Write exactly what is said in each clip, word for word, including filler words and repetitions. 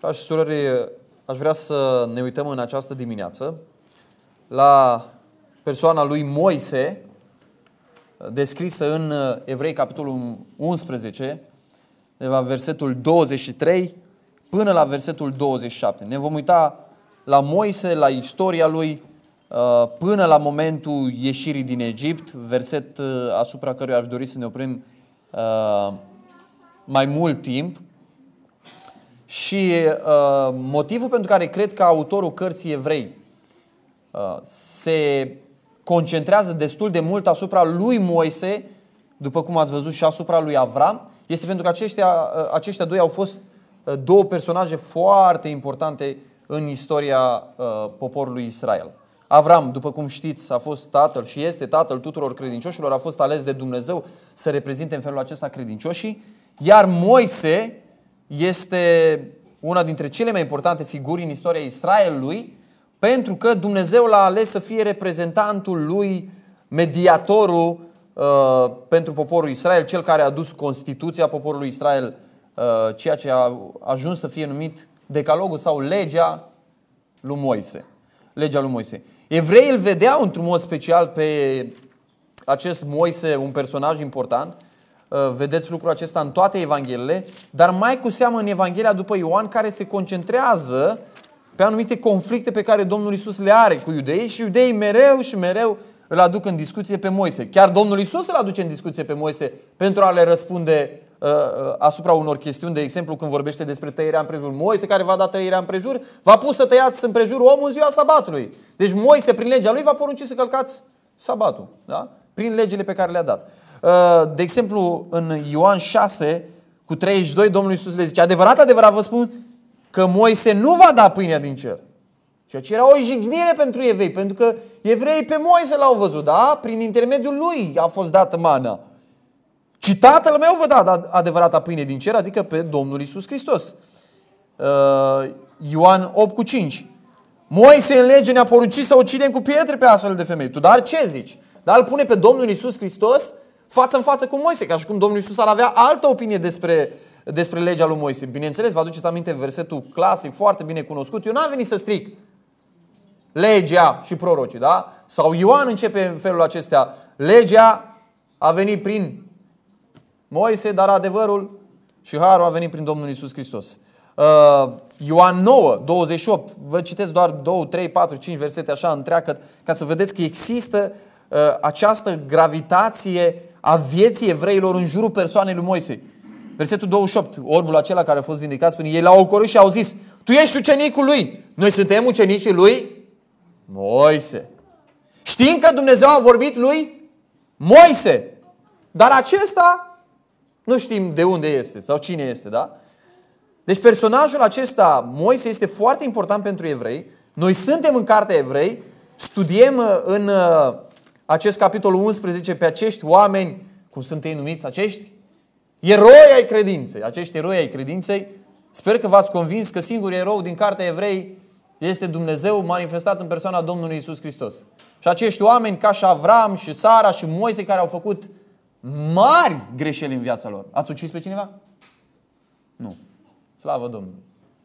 Frați și surori, aș vrea să ne uităm în această dimineață la persoana lui Moise, descrisă în Evrei, capitolul unsprezece, de la versetul douăzeci și trei până la versetul douăzeci și șapte. Ne vom uita la Moise, la istoria lui, până la momentul ieșirii din Egipt, verset asupra căruia aș dori să ne oprim mai mult timp. Și uh, motivul pentru care cred că autorul cărții Evrei uh, se concentrează destul de mult asupra lui Moise, după cum ați văzut și asupra lui Avram, este pentru că aceștia, uh, aceștia doi au fost uh, două personaje foarte importante în istoria uh, poporului Israel. Avram, după cum știți, a fost tatăl și este tatăl tuturor credincioșilor, a fost ales de Dumnezeu să reprezinte în felul acesta credincioșii, iar Moise este una dintre cele mai importante figuri în istoria Israelului, pentru că Dumnezeu l-a ales să fie reprezentantul lui, mediatorul uh, pentru poporul Israel, cel care a adus Constituția poporului Israel, uh, ceea ce a ajuns să fie numit Decalogul sau legea lui Moise. Legea lui Moise. Evreii îl vedeau într-un mod special pe acest Moise, un personaj important. Vedeți lucrul acesta în toate Evangheliile, dar mai cu seamă în Evanghelia după Ioan, care se concentrează pe anumite conflicte pe care Domnul Iisus le are cu iudeii și iudeii mereu și mereu îl aduc în discuție pe Moise. Chiar Domnul Iisus îl aduce în discuție pe Moise pentru a le răspunde uh, asupra unor chestiuni. De exemplu, când vorbește despre tăierea împrejur, Moise, care va da tăierea împrejur, v-a pus să tăiați împrejur omul în ziua sabatului. Deci Moise, prin legea lui, va porunci să călcați sabatul, da? Prin legile pe care le-a dat. De exemplu, în Ioan șase, cu treizeci și doi, Domnul Iisus le zice: adevărat, adevărat vă spun că Moise nu va da pâinea din cer. Ceea ce era o jignire pentru evrei, pentru că evreii pe Moise l-au văzut, da? Prin intermediul lui a fost dată mana. Ci Tatăl meu vă da adevărata pâine din cer, adică pe Domnul Iisus Hristos. Ioan opt cu cinci. Moise în lege ne-a poruncit să ucidem cu pietre pe astfel de femei. Tu dar ce zici? Dar îl pune pe Domnul Iisus Hristos față în față cu Moise, ca și cum Domnul Iisus ar avea altă opinie despre, despre legea lui Moise. Bineînțeles, vă aduceți aminte versetul clasic, foarte bine cunoscut: eu n-am venit să stric legea și prorocii, da? Sau Ioan începe în felul acesta: legea a venit prin Moise, dar adevărul și harul a venit prin Domnul Iisus Hristos. Uh, Ioan nouă, douăzeci și opt, vă citesc doar doi, trei, patru, cinci versete așa întreagă, ca să vedeți că există uh, această gravitație a vieții evreilor în jurul persoanei lui Moise. Versetul douăzeci și opt, orbul acela care a fost vindecat, spune: ei l-au ocolitit și au zis: tu ești ucenicul lui, noi suntem ucenicii lui Moise. Știm că Dumnezeu a vorbit lui Moise, dar acesta nu știm de unde este sau cine este, da? Deci personajul acesta, Moise, este foarte important pentru evrei. Noi suntem în cartea Evrei, studiem în acest capitol unsprezece pe acești oameni, cum sunt ei numiți, acești eroi ai credinței. Acești eroi ai credinței. Sper că v-ați convins că singurul erou din cartea Evrei este Dumnezeu manifestat în persoana Domnului Iisus Hristos. Și acești oameni, ca și Avram și Sara și Moise, care au făcut mari greșeli în viața lor. Ați ucis pe cineva? Nu. Slavă Domnului.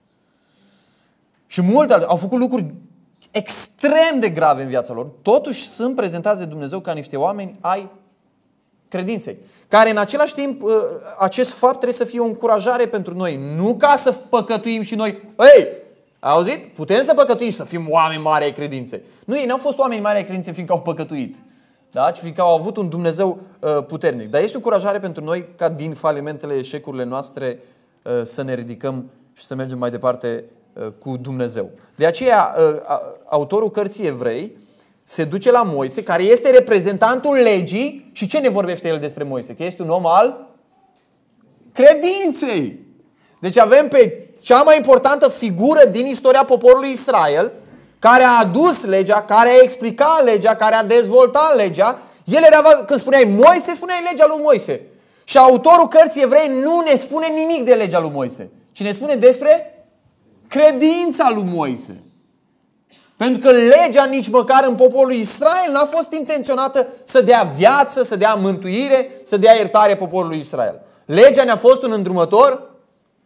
Și multe au făcut lucruri extrem de grave în viața lor. Totuși sunt prezentați de Dumnezeu ca niște oameni ai credinței, care în același timp acest fapt trebuie să fie o încurajare pentru noi, nu ca să păcătuim și noi. Ei, auzit? Putem să păcătuim și să fim oameni mari ai credinței. Nu, ei n-au fost oameni mari ai credinței fiindcă au păcătuit, da? Ci fiindcă au avut un Dumnezeu uh, puternic. Dar este o încurajare pentru noi ca din falimentele, eșecurile noastre uh, să ne ridicăm și să mergem mai departe uh, cu Dumnezeu. De aceea uh, autorul cărții Evrei se duce la Moise, care este reprezentantul legii, și ce ne vorbește el despre Moise? Că este un om al credinței. Deci avem pe cea mai importantă figură din istoria poporului Israel, care a adus legea, care a explicat legea, care a dezvoltat legea. El era, când spuneai Moise, spuneai legea lui Moise. Și autorul cărții Evrei nu ne spune nimic de legea lui Moise, ci ne spune despre credința lui Moise. Pentru că legea nici măcar în poporul Israel n-a fost intenționată să dea viață, să dea mântuire, să dea iertare poporului Israel. Legea ne-a fost un îndrumător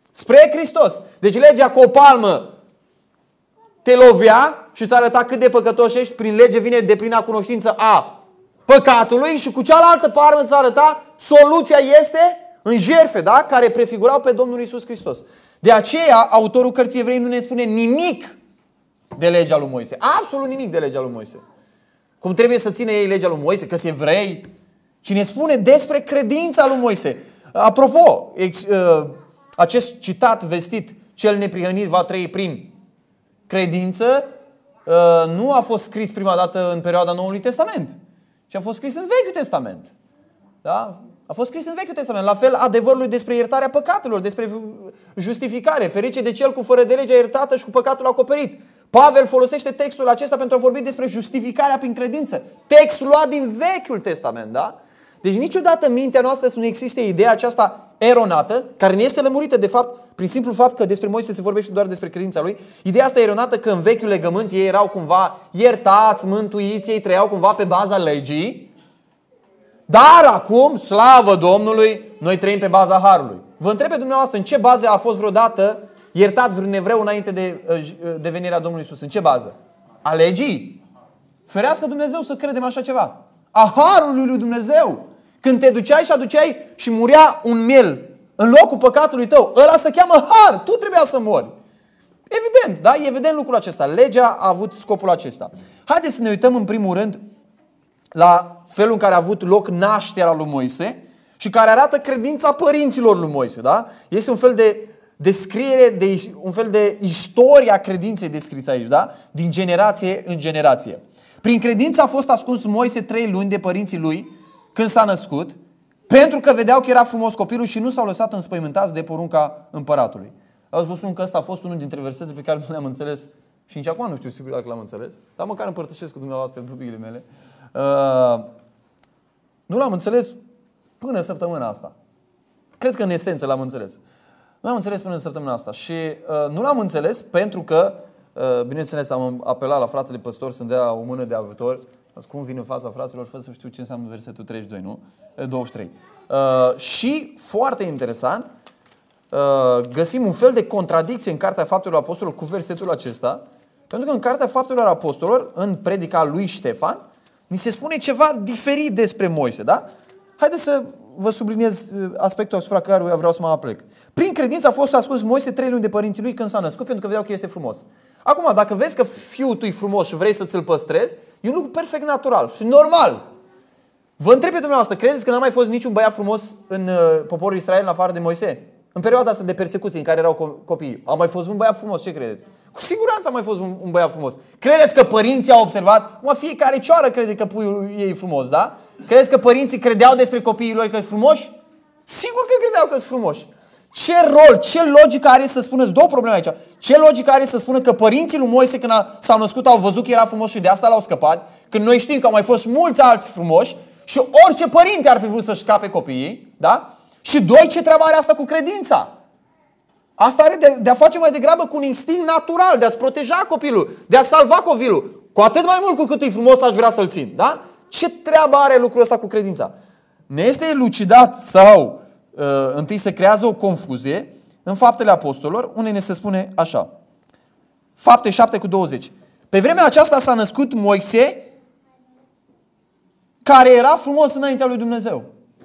Spre Hristos. Deci legea cu o palmă te lovea și îți arăta cât de păcătos ești. Prin lege vine deplina cunoștință a păcatului și cu cealaltă palmă îți arăta soluția este în jertfe, da? Care prefigurau pe Domnul Iisus Hristos. De aceea, autorul cărții Evrei nu ne spune nimic de legea lui Moise. Absolut nimic de legea lui Moise. Cum trebuie să ține ei legea lui Moise, că sunt evrei. Cine spune despre credința lui Moise. Apropo, ex, uh, acest citat vestit, cel neprihănit va trăi prin credință, uh, nu a fost scris prima dată în perioada Noului Testament, ci a fost scris în Vechiul Testament. Da? A fost scris în Vechiul Testament. La fel, adevărul despre iertarea păcatelor, despre justificare. Ferice de cel cu fără de legea iertată și cu păcatul acoperit. Pavel folosește textul acesta pentru a vorbi despre justificarea prin credință. Text luat din Vechiul Testament, da? Deci niciodată în mintea noastră să nu existe ideea aceasta eronată, care ne este lămurită de fapt, prin simplu fapt că despre Moise se vorbește doar despre credința lui. Ideea asta eronată că în Vechiul Legământ ei erau cumva iertați, mântuiți, ei trăiau cumva pe baza legii. Dar acum, slavă Domnului, noi trăim pe baza harului. Vă întreb pe dumneavoastră, în ce bază a fost vreodată iertat vreun evreu înainte de, de venirea Domnului Iisus? În ce bază? A legii? Ferească Dumnezeu să credem așa ceva. A harului lui Dumnezeu. Când te duceai și aduceai și murea un miel în locul păcatului tău, ăla se cheamă har. Tu trebuia să mori. Evident, da? E evident lucrul acesta. Legea a avut scopul acesta. Haideți să ne uităm în primul rând la felul în care a avut loc nașterea lui Moise și care arată credința părinților lui Moise. Da? Este un fel de descriere, de, un fel de istoria credinței descrisă aici, da? Din generație în generație. Prin credință a fost ascuns Moise trei luni de părinții lui când s-a născut, pentru că vedeau că era frumos copilul și nu s-au lăsat înspăimântați de porunca împăratului. Au spus că ăsta a fost unul dintre versetele pe care nu le-am înțeles și nici acum nu știu sigur dacă l-am înțeles, dar măcar împărtășesc cu dumneavoastră dubiile mele. Uh, nu l-am înțeles până săptămâna asta. Cred că în esență l-am înțeles. Nu l-am înțeles până în săptămâna asta și uh, nu l-am înțeles pentru că, uh, bineînțeles, am apelat la fratele păstor să-mi dea o mână de ajutor. Cum vin în fața fraților fără să știu ce înseamnă versetul treizeci și doi, nu? douăzeci și trei. Uh, și, foarte interesant, uh, găsim un fel de contradicție în Cartea Faptelor Apostolilor cu versetul acesta, pentru că în Cartea Faptelor Apostolilor, în predica lui Ștefan, ni se spune ceva diferit despre Moise, da? Haideți să vă subliniez aspectul asupra care vreau să mă aplec. Prin credință a fost ascuns Moise trei luni de părinții lui când s-a născut, pentru că vedeau că este frumos. Acum, dacă vezi că fiul tu e frumos și vrei să ți-l păstrezi, e un lucru perfect natural și normal. Vă întreb pe dumneavoastră, credeți că n-a mai fost niciun băiat frumos în uh, poporul Israel în afară de Moise? În perioada asta de persecuție în care erau copiii, a mai fost un băiat frumos? Ce credeți? Cu siguranță a mai fost un, un băiat frumos. Credeți că părinții au observat? Cum fiecare cioară crede că puiul ei e frumos, da? Credeți că părinții credeau despre copiii lor că sunt frumoși? Sigur că credeau că sunt frumoși. Ce rol, ce logică are să spună, două probleme aici. Ce logică are să spună că părinții lui Moise când s-au născut au văzut că era frumos și de asta l-au scăpat, când noi știm că au mai fost mulți alți frumoși și orice părinte ar fi vrut să-și scape copiii, da? Și doi, ce treabă are asta cu credința? Asta are de, de a face mai degrabă cu un instinct natural, de a-ți proteja copilul, de a salva copilul. Cu atât mai mult cu cât e frumos aș vrea să-l țin, da? Ce treabă are lucrul ăsta cu credința? Ne este elucidat sau uh, întâi se creează o confuzie în Faptele Apostolilor, unde ne se spune așa. Fapte șapte cu douăzeci. Pe vremea aceasta s-a născut Moise, care era frumos înaintea lui Dumnezeu.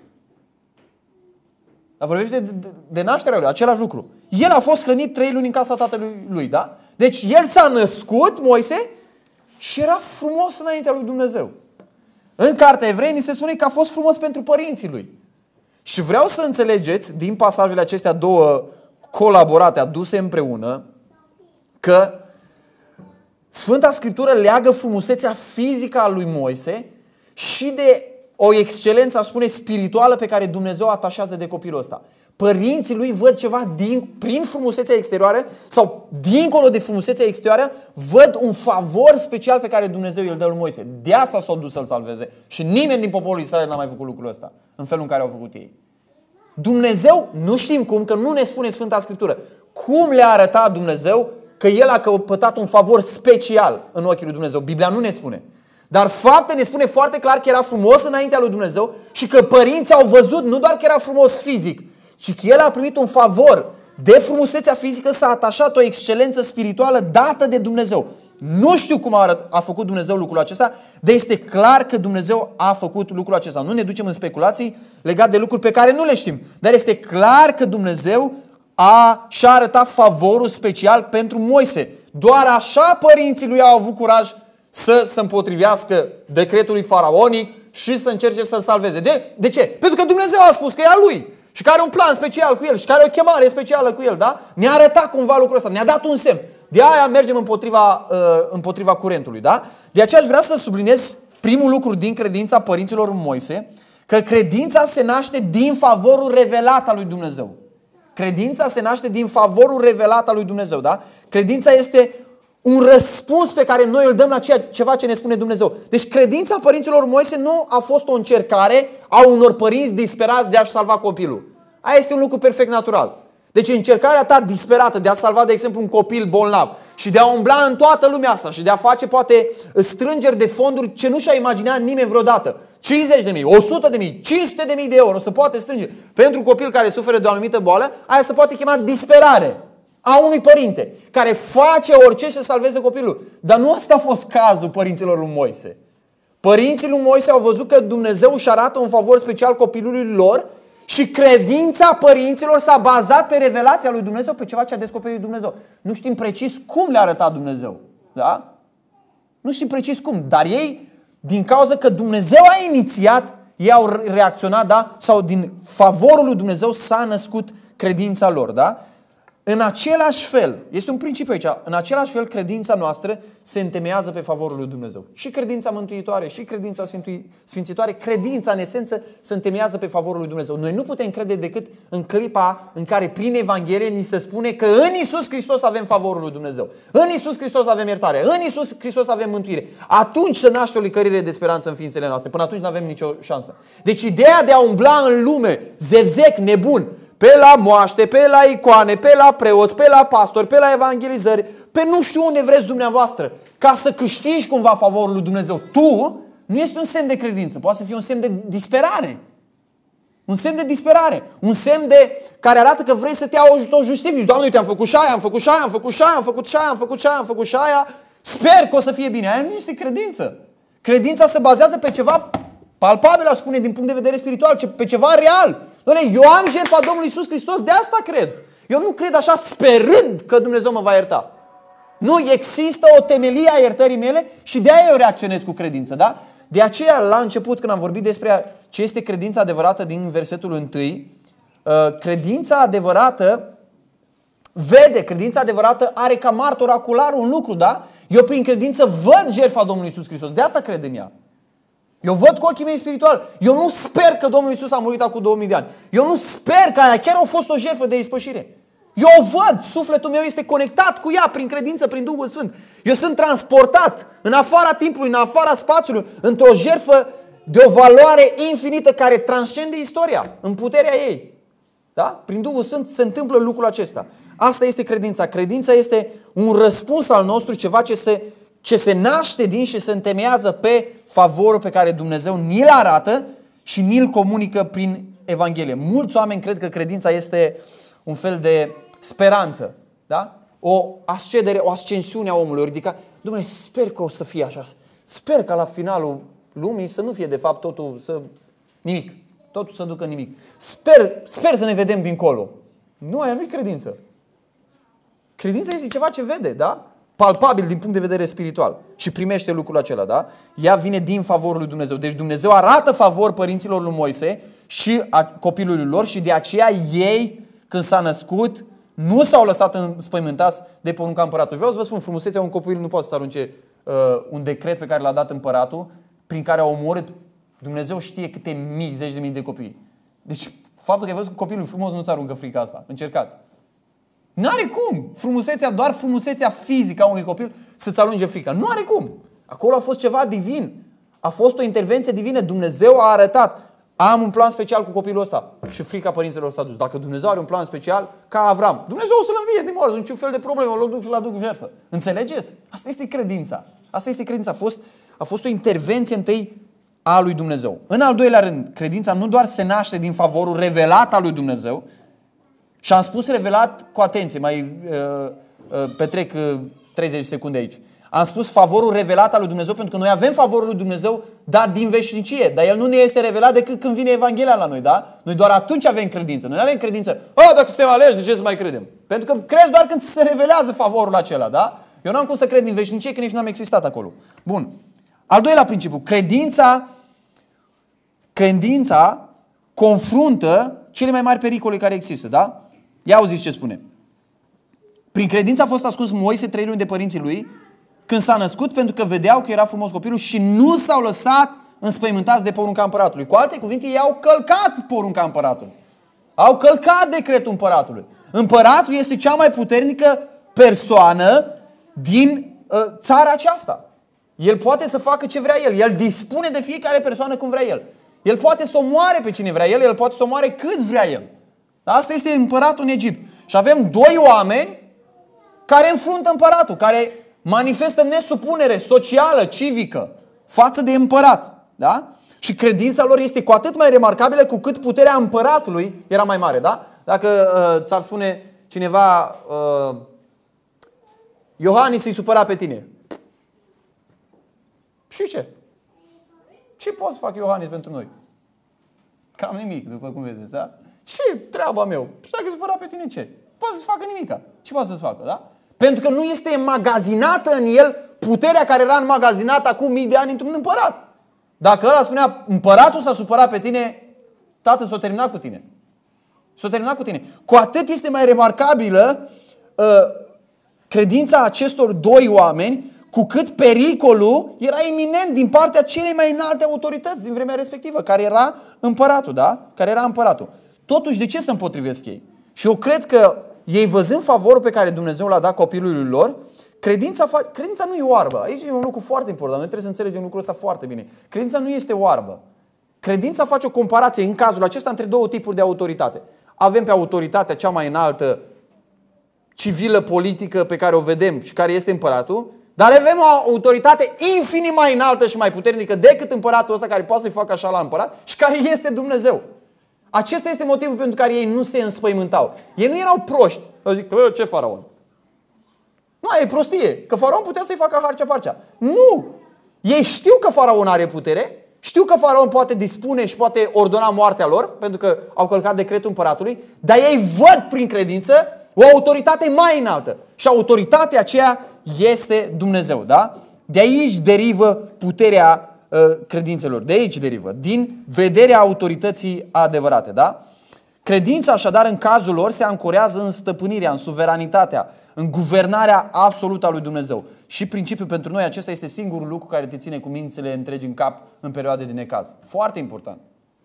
Dar vorbește de, de, de nașterea lui, același lucru. El a fost hrănit trei luni în casa tatălui lui, da? Deci el s-a născut, Moise, și era frumos înaintea lui Dumnezeu. În Cartea Evrei ni se spune că a fost frumos pentru părinții lui. Și vreau să înțelegeți din pasajele acestea două colaborate, aduse împreună, că Sfânta Scriptură leagă frumusețea fizică a lui Moise și de o excelență, aș spune, spirituală pe care Dumnezeu o atașează de copilul ăsta. Părinții lui văd ceva din, prin frumusețea exterioară sau dincolo de frumusețea exterioară, văd un favor special pe care Dumnezeu îl dă lui Moise. De asta s-au dus să-l salveze. Și nimeni din poporul Israel n-a mai făcut lucrul ăsta în felul în care au făcut ei. Dumnezeu, nu știm cum, că nu ne spune Sfânta Scriptură, cum le-a arătat Dumnezeu că el a căpătat un favor special în ochii lui Dumnezeu. Biblia nu ne spune. Dar fapte ne spune foarte clar că era frumos înaintea lui Dumnezeu și că părinții au văzut nu doar că era frumos fizic, ci că el a primit un favor de frumusețea fizică s-a atașat o excelență spirituală dată de Dumnezeu. Nu știu cum a, a făcut Dumnezeu lucrul acesta, dar este clar că Dumnezeu a făcut lucrul acesta. Nu ne ducem în speculații legate de lucruri pe care nu le știm, dar este clar că Dumnezeu a, și-a arătat favorul special pentru Moise. Doar așa părinții lui au avut curaj să se împotrivească decretului faraonic și să încerce să-l salveze. De, de ce? Pentru că Dumnezeu a spus că e a lui și că are un plan special cu el și că are o chemare specială cu el. Da? Ne-a arătat cumva lucrul ăsta, ne-a dat un semn. De aia mergem împotriva, uh, împotriva curentului. Da? De aceea aș vrea să subliniez primul lucru din credința părinților în Moise, că credința se naște din favorul revelat al lui Dumnezeu. Credința se naște din favorul revelat al lui Dumnezeu. Da? Credința este un răspuns pe care noi îl dăm la ceea, ceva ce ne spune Dumnezeu. Deci credința părinților Moise nu a fost o încercare a unor părinți disperați de a-și salva copilul. Aia este un lucru perfect natural. Deci încercarea ta disperată de a salva, de exemplu, un copil bolnav și de a umbla în toată lumea asta și de a face poate strângeri de fonduri ce nu și-a imaginat nimeni vreodată. cincizeci de mii, o sută de mii, cinci sute de mii de euro se poate strânge pentru un copil care suferă de o anumită boală, aia se poate chema disperare a unui părinte care face orice să salveze copilul. Dar nu ăsta a fost cazul părinților lui Moise. Părinții lui Moise au văzut că Dumnezeu își arată un favor special copilului lor și credința părinților s-a bazat pe revelația lui Dumnezeu, pe ceva ce a descoperit Dumnezeu. Nu știm precis cum le-a arătat Dumnezeu. Da? Nu știm precis cum, dar ei, din cauza că Dumnezeu a inițiat, ei au reacționat, da? Sau din favorul lui Dumnezeu s-a născut credința lor. Da? În același fel, este un principiu aici, în același fel credința noastră se întemeiază pe favorul lui Dumnezeu. Și credința mântuitoare, și credința sfințitoare, credința în esență se întemeiază pe favorul lui Dumnezeu. Noi nu putem crede decât în clipa în care prin Evanghelie ni se spune că în Iisus Hristos avem favorul lui Dumnezeu. În Iisus Hristos avem iertare, în Iisus Hristos avem mântuire. Atunci se naște o licărire de speranță în ființele noastre. Până atunci nu avem nicio șansă. Deci ideea de a umbla în lume, zevzec, nebun, pe la moaște, pe la icoane, pe la preoți, pe la pastori, pe la evangelizări, pe nu știu unde vreți dumneavoastră, ca să câștigi cumva favorul lui Dumnezeu. Tu nu este un semn de credință, poate să fie un semn de disperare. Un semn de disperare. Un semn de care arată că vrei să te autojustifici. Doamne, uite, am făcut și aia, am făcut și aia, am făcut și aia, am făcut și aia, am făcut și aia, am făcut și aia. Sper că o să fie bine. Aia nu este credință. Credința se bazează pe ceva palpabil, aș spune, din punct de vedere spiritual, pe ceva real. Doamne, eu am jertfa Domnului Iisus Hristos, de asta cred. Eu nu cred așa sperând că Dumnezeu mă va ierta. Nu, există o temelie a iertării mele și de aia eu reacționez cu credință. Da? De aceea, la început, când am vorbit despre ce este credința adevărată din versetul unu, credința adevărată vede, credința adevărată are ca martor ocular un lucru, da? Eu prin credință văd jertfa Domnului Iisus Hristos, de asta cred în ea. Eu văd cu ochii mei spirituali. Eu nu sper că Domnul Iisus a murit acum două mii de ani. Eu nu sper că aia chiar a fost o jertfă de ispășire. Eu o văd, sufletul meu este conectat cu ea prin credință, prin Duhul Sfânt. Eu sunt transportat în afara timpului, în afara spațiului, într-o jertfă de o valoare infinită care transcende istoria, în puterea ei. Da? Prin Duhul Sfânt se întâmplă lucrul acesta. Asta este credința. Credința este un răspuns al nostru, ceva ce se, ce se naște din și se întemeiază pe favorul pe care Dumnezeu ni-l arată și ni-l comunică prin Evanghelie. Mulți oameni cred că credința este un fel de speranță, da? O ascedere, o ascensiune a omului ridicat. Dumnezeu, sper că o să fie așa. Sper că la finalul lumii să nu fie de fapt totul să nimic. Totul să ducă nimic. Sper, sper să ne vedem dincolo. Nu, aia nu-i credință. Credința este ceva ce vede, da? Palpabil din punct de vedere spiritual și primește lucrul acela, da? Ea vine din favorul lui Dumnezeu. Deci Dumnezeu arată favor părinților lui Moise și a copilului lor și de aceea ei, când s-a născut, nu s-au lăsat înspăimântați de porunca împăratului. Vreau să vă spun, frumusețea un copil nu poate să arunce uh, un decret pe care l-a dat împăratul prin care a omorât. Dumnezeu știe câte mii, zeci de mii de copii. Deci faptul că ai văzut copilul frumos nu-ți aruncă frica asta. Încercați. N-are cum. Frumusețea, doar frumusețea fizică a unui copil să-ți alunge frica. Nu are cum. Acolo a fost ceva divin. A fost o intervenție divină. Dumnezeu a arătat. Am un plan special cu copilul ăsta. Și frica părinților s-a dus. Dacă Dumnezeu are un plan special, ca Avram, Dumnezeu o să-l învie din morți, niciun fel de problemă, îl duc și la duc jertfă. Înțelegeți? Asta este credința. Asta este credința. A fost, a fost o intervenție întâi a lui Dumnezeu. În al doilea rând, credința nu doar se naște din favorul revelat al lui Dumnezeu, Și am spus revelat cu atenție, mai uh, uh, petrec uh, treizeci de secunde aici. Am spus favorul revelat al lui Dumnezeu, pentru că noi avem favorul lui Dumnezeu dat din veșnicie, dar el nu ne este revelat decât când vine Evanghelia la noi, da? Noi doar atunci avem credință. Noi nu avem credință. "A, dacă suntem aleși, de ce să mai credem?" Pentru că crezi doar când se revelează favorul acela, da? Eu nu am cum să cred din veșnicie, că nici nu am existat acolo. Bun. Al doilea principiu, credința credința confruntă cele mai mari pericole care există, da? Ia auziți ce spune. Prin credință a fost ascuns Moise trei luni de părinții lui când s-a născut, pentru că vedeau că era frumos copilul și nu s-au lăsat înspăimântați de porunca împăratului. Cu alte cuvinte, ei au călcat porunca împăratului. Au călcat decretul împăratului. Împăratul este cea mai puternică persoană din uh, țara aceasta. El poate să facă ce vrea el. El dispune de fiecare persoană cum vrea el. El poate să omoare pe cine vrea el, el poate să omoare cât vrea el. Asta este împăratul în Egipt. Și avem doi oameni care înfruntă împăratul, care manifestă nesupunere socială, civică față de împărat. Da? Și credința lor este cu atât mai remarcabilă cu cât puterea împăratului era mai mare. Da? Dacă uh, ți-ar spune cineva uh, Iohannis îi supăra pe tine. Și ce? Ce poate să fac Iohannis pentru noi? Cam nimic, după cum vedeți, da? Ce treaba meu? Și dacă supăra pe tine, ce? Poate să facă nimica. Ce poate să facă, da? Pentru că nu este înmagazinată în el puterea care era înmagazinată acum mii de ani într-un împărat. Dacă ăla spunea, împăratul s-a supărat pe tine, tată, s-a terminat cu tine. S-a terminat cu tine. Cu atât este mai remarcabilă uh, credința acestor doi oameni, cu cât pericolul era iminent din partea celei mai înalte autorități din vremea respectivă, care era împăratul, da? Care era împăratul. Totuși, de ce se împotrivesc ei? Și eu cred că ei, văzând favorul pe care Dumnezeu l-a dat copilului lor, credința, fa- credința nu e oarbă. Aici e un lucru foarte important. Noi trebuie să înțelegem lucrul ăsta foarte bine. Credința nu este oarbă. Credința face o comparație în cazul acesta între două tipuri de autoritate. Avem pe autoritatea cea mai înaltă civilă, politică pe care o vedem și care este împăratul, dar avem o autoritate infinit mai înaltă și mai puternică decât împăratul ăsta care poate să-i facă așa la împărat și care este Dumnezeu. Acesta este motivul pentru care ei nu se înspăimântau. Ei nu erau proști. Eu zic, ce faraon? Nu, e prostie. Că faraon putea să-i facă harcea-parcea. Nu! Ei știu că faraon are putere, știu că faraon poate dispune și poate ordona moartea lor, pentru că au călcat decretul împăratului, dar ei văd prin credință o autoritate mai înaltă. Și autoritatea aceea este Dumnezeu. Da? De aici derivă puterea credințelor. De aici derivă. Din vederea autorității adevărate. Da? Credința așadar în cazul lor se ancorează în stăpânirea, în suveranitatea, în guvernarea absolută a lui Dumnezeu. Și principiul pentru noi acesta este singurul lucru care te ține cu mințile întregi în cap în perioade de necaz. Foarte important.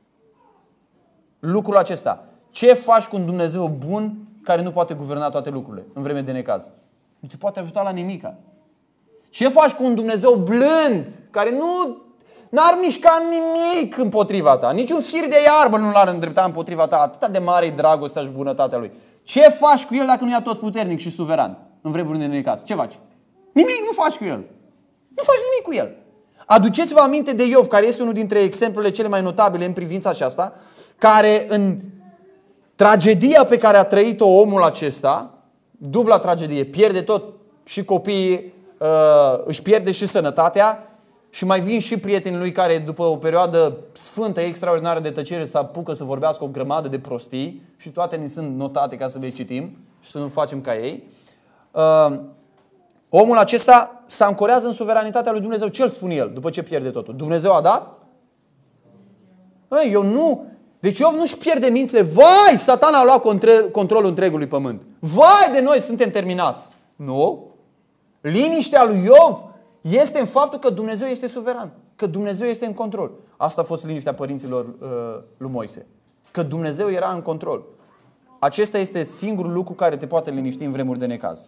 Lucrul acesta. Ce faci cu un Dumnezeu bun care nu poate guverna toate lucrurile în vreme de necaz? Nu te poate ajuta la nimica. Ce faci cu un Dumnezeu blând care nu n-ar mișca nimic împotriva ta? Niciun fir de iarbă nu l-ar îndrepta împotriva ta. Atâta de mare e dragostea și bunătatea lui. Ce faci cu el dacă nu e atotputernic și suveran în vremuri de necaz? Ce faci? Nimic nu faci cu el. Nu faci nimic cu el. Aduceți-vă aminte de Iov, care este unul dintre exemplele cele mai notabile în privința aceasta, care în tragedia pe care a trăit-o omul acesta, dubla tragedie, pierde tot și copiii, uh, își pierde și sănătatea și mai vin și prietenii lui care după o perioadă sfântă, extraordinară de tăcere se apucă să vorbească o grămadă de prostii și toate ni sunt notate ca să le citim și să nu facem ca ei. Uh, omul acesta se ancorează în suveranitatea lui Dumnezeu. Ce îl spune el după ce pierde totul? Dumnezeu a dat? Ei, eu nu... Deci Iov nu-și pierde mințile. Vai, Satana a luat controlul întregului pământ. Vai de noi, suntem terminați. Nu. Liniștea lui Iov este în faptul că Dumnezeu este suveran. Că Dumnezeu este în control. Asta a fost liniștea părinților uh, lui Moise. Că Dumnezeu era în control. Acesta este singurul lucru care te poate liniști în vremuri de necaz.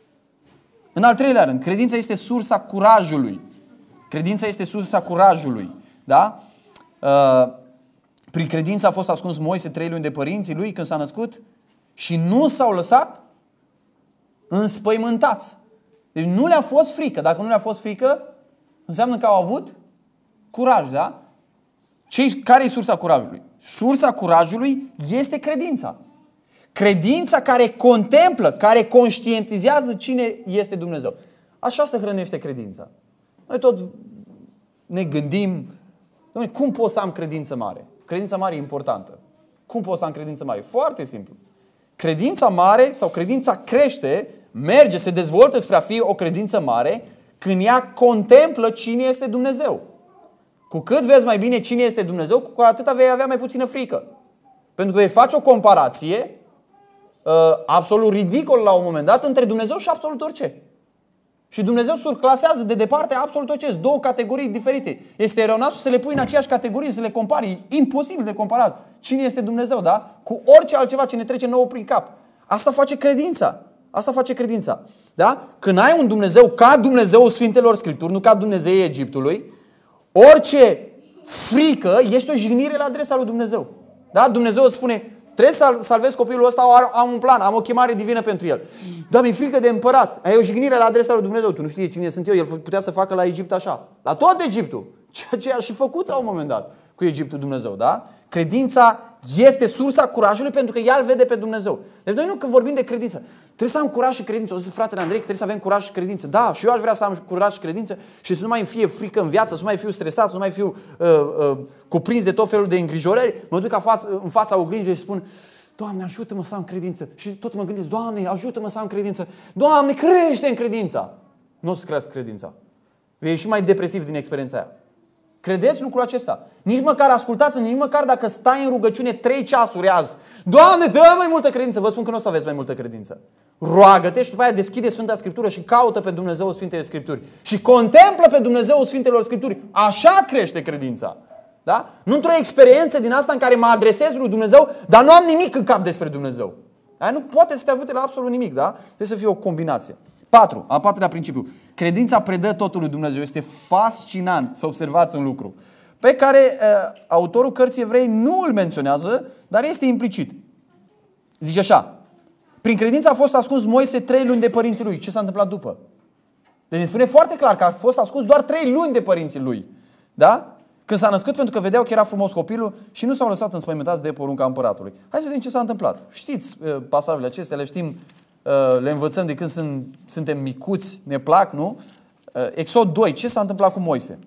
În al treilea rând, credința este sursa curajului. Credința este sursa curajului. Da? Uh, Prin credință a fost ascuns Moise trei luni de părinții lui când s-a născut și nu s-au lăsat înspăimântați. Deci nu le-a fost frică. Dacă nu le-a fost frică, înseamnă că au avut curaj. Da? Ce, care e sursa curajului? Sursa curajului este credința. Credința care contemplă, care conștientizează cine este Dumnezeu. Așa se hrănește credința. Noi tot ne gândim, cum pot să am credință mare? Credința mare e importantă. Cum pot să am credință mare? Foarte simplu. Credința mare sau credința crește, merge, se dezvoltă spre a fi o credință mare când ea contemplă cine este Dumnezeu. Cu cât vezi mai bine cine este Dumnezeu, cu atât vei avea mai puțină frică. Pentru că vei face o comparație uh, absolut ridicolă la un moment dat între Dumnezeu și absolut orice. Și Dumnezeu surclasează de departe absolut orice. Două categorii diferite. Este eronat să le pui în aceeași categorie, să le compari. E imposibil de comparat. Cine este Dumnezeu, da? Cu orice altceva ce ne trece nouă prin cap. Asta face credința. Asta face credința. Da? Când ai un Dumnezeu ca Dumnezeu Sfintelor Scripturi, nu ca Dumnezeu Egiptului, orice frică este o jignire la adresa lui Dumnezeu. Da? Dumnezeu îți spune, trebuie să salvezi copilul ăsta, am un plan, am o chemare divină pentru el. Dar mi-e frică de împărat. Ai o jignire la adresa lui Dumnezeu. Tu nu știi cine sunt eu. El putea să facă la Egipt așa. La tot Egiptul. Ceea ce a și făcut la un moment dat cu Egiptul Dumnezeu. Da? Credința este sursa curajului pentru că ea îl vede pe Dumnezeu. Deci noi nu când vorbim de credință. Trebuie să am curaj și credință. O să fratele Andrei, trebuie să avem curaj și credință. Da, și eu aș vrea să am curaj și credință și să nu mai fie frică în viață, să nu mai fiu stresat, să nu mai fiu uh, uh, cuprins de tot felul de îngrijorări. Mă duc în fața oglinzii și spun, Doamne, ajută-mă să am credință. Și tot mă gândesc, Doamne, ajută-mă să am credință. Doamne, crește în credința. Nu o să crească credința. Vei ieși mai depresiv din experiența aia. Credeți lucrul acesta? Nici măcar ascultați, nici măcar dacă stai în rugăciune trei ceasuri azi. Doamne, dă mai multă credință. Vă spun că nu o să aveți mai multă credință. Roagă-te și după aia deschide Sfânta Scriptură și caută pe Dumnezeu Sfintele Scripturi. Și contemplă pe Dumnezeu Sfintelor Scripturi. Așa crește credința. Da? Nu într-o experiență din asta în care mă adresez lui Dumnezeu, dar nu am nimic în cap despre Dumnezeu. Aia nu poate să te ajute la absolut nimic. Da? Trebuie să fie o combinație. patru. Al patrulea principiu. Credința predă totul lui Dumnezeu. Este fascinant să observați un lucru pe care uh, autorul cărții Evrei nu îl menționează, dar este implicit. Zice așa. Prin credință a fost ascuns Moise trei luni de părinții lui. Ce s-a întâmplat după? Deci ne spune foarte clar că a fost ascuns doar trei luni de părinții lui. Da? Când s-a născut pentru că vedeau că era frumos copilul și nu s-au lăsat înspăimântați de porunca împăratului. Hai să vedem ce s-a întâmplat. Știți uh, pasajele acestea, le știm, uh, le învățăm de când sunt, suntem micuți, ne plac, nu? Uh, Exod doi, ce s-a întâmplat cu Moise?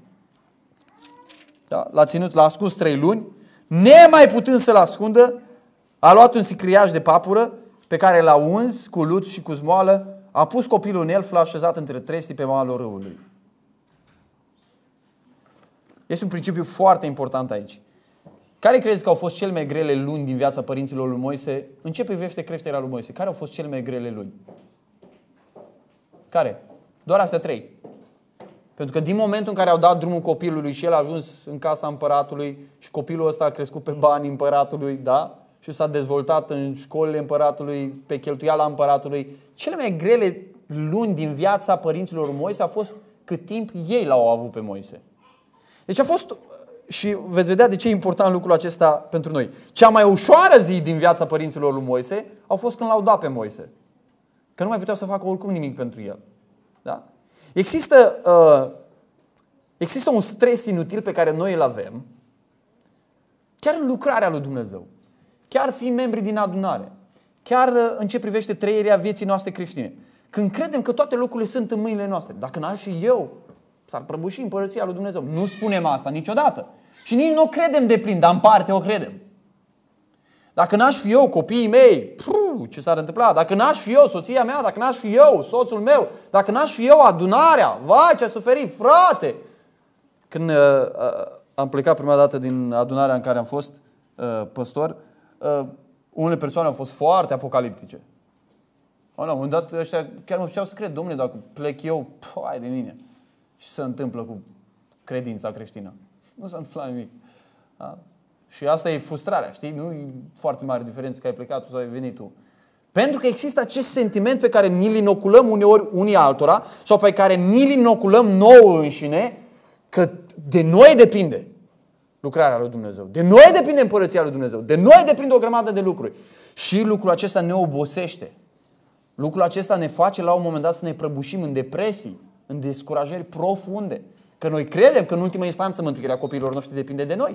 Da? L-a ținut, l-a ascuns trei luni, nemai putând să-l ascundă, a luat un sicriaș de papură pe care l-a uns cu lut și cu smoală, a pus copilul în el, l-a așezat între trestii pe malul râului. Este un principiu foarte important aici. Care credeți că au fost cele mai grele luni din viața părinților lui Moise? În ce privește creșterea lui Moise? Care au fost cele mai grele luni? Care? Doar astea trei. Pentru că din momentul în care au dat drumul copilului și el a ajuns în casa împăratului și copilul ăsta a crescut pe banii împăratului, da? Și s-a dezvoltat în școlile împăratului, pe cheltuiala împăratului, cele mai grele luni din viața părinților lui Moise a fost cât timp ei l-au avut pe Moise. Deci a fost, și veți vedea de ce e important lucrul acesta pentru noi, cea mai ușoară zi din viața părinților lui Moise au fost când l-au dat pe Moise. Că nu mai puteau să facă oricum nimic pentru el. Da? Există, uh, există un stres inutil pe care noi îl avem chiar în lucrarea lui Dumnezeu. Chiar fiind membri din adunare. Chiar uh, în ce privește trăirea vieții noastre creștine. Când credem că toate lucrurile sunt în mâinile noastre. Dacă n-aș și eu, s-ar prăbuși împărăția lui Dumnezeu. Nu spunem asta niciodată. Și nici nu o credem de plin, dar în parte o credem. Dacă n-aș fi eu, copiii mei, pru, ce s-ar întâmpla? Dacă n-aș fi eu, soția mea, dacă n-aș fi eu, soțul meu, dacă n-aș fi eu, adunarea, vai ce a suferit, frate! Când uh, uh, am plecat prima dată din adunarea în care am fost uh, păstor, uh, unele persoane au fost foarte apocaliptice. La un moment dat ăștia chiar mă făceau să cred, domnule, dacă plec eu, hai de mine. Și se întâmplă cu credința creștină. Nu s-a întâmplat nimic. Da? Și asta e frustrarea, știi? Nu e foarte mare diferență că ai plecat tu sau ai venit tu. Pentru că există acest sentiment pe care ni-l inoculăm uneori unii altora sau pe care ni-l inoculăm nouă înșine, că de noi depinde lucrarea lui Dumnezeu. De noi depinde împărăția lui Dumnezeu. De noi depinde o grămadă de lucruri. Și lucrul acesta ne obosește. Lucrul acesta ne face la un moment dat să ne prăbușim în depresii, în descurajări profunde. Că noi credem că în ultima instanță mântuirea copiilor noștri depinde de noi.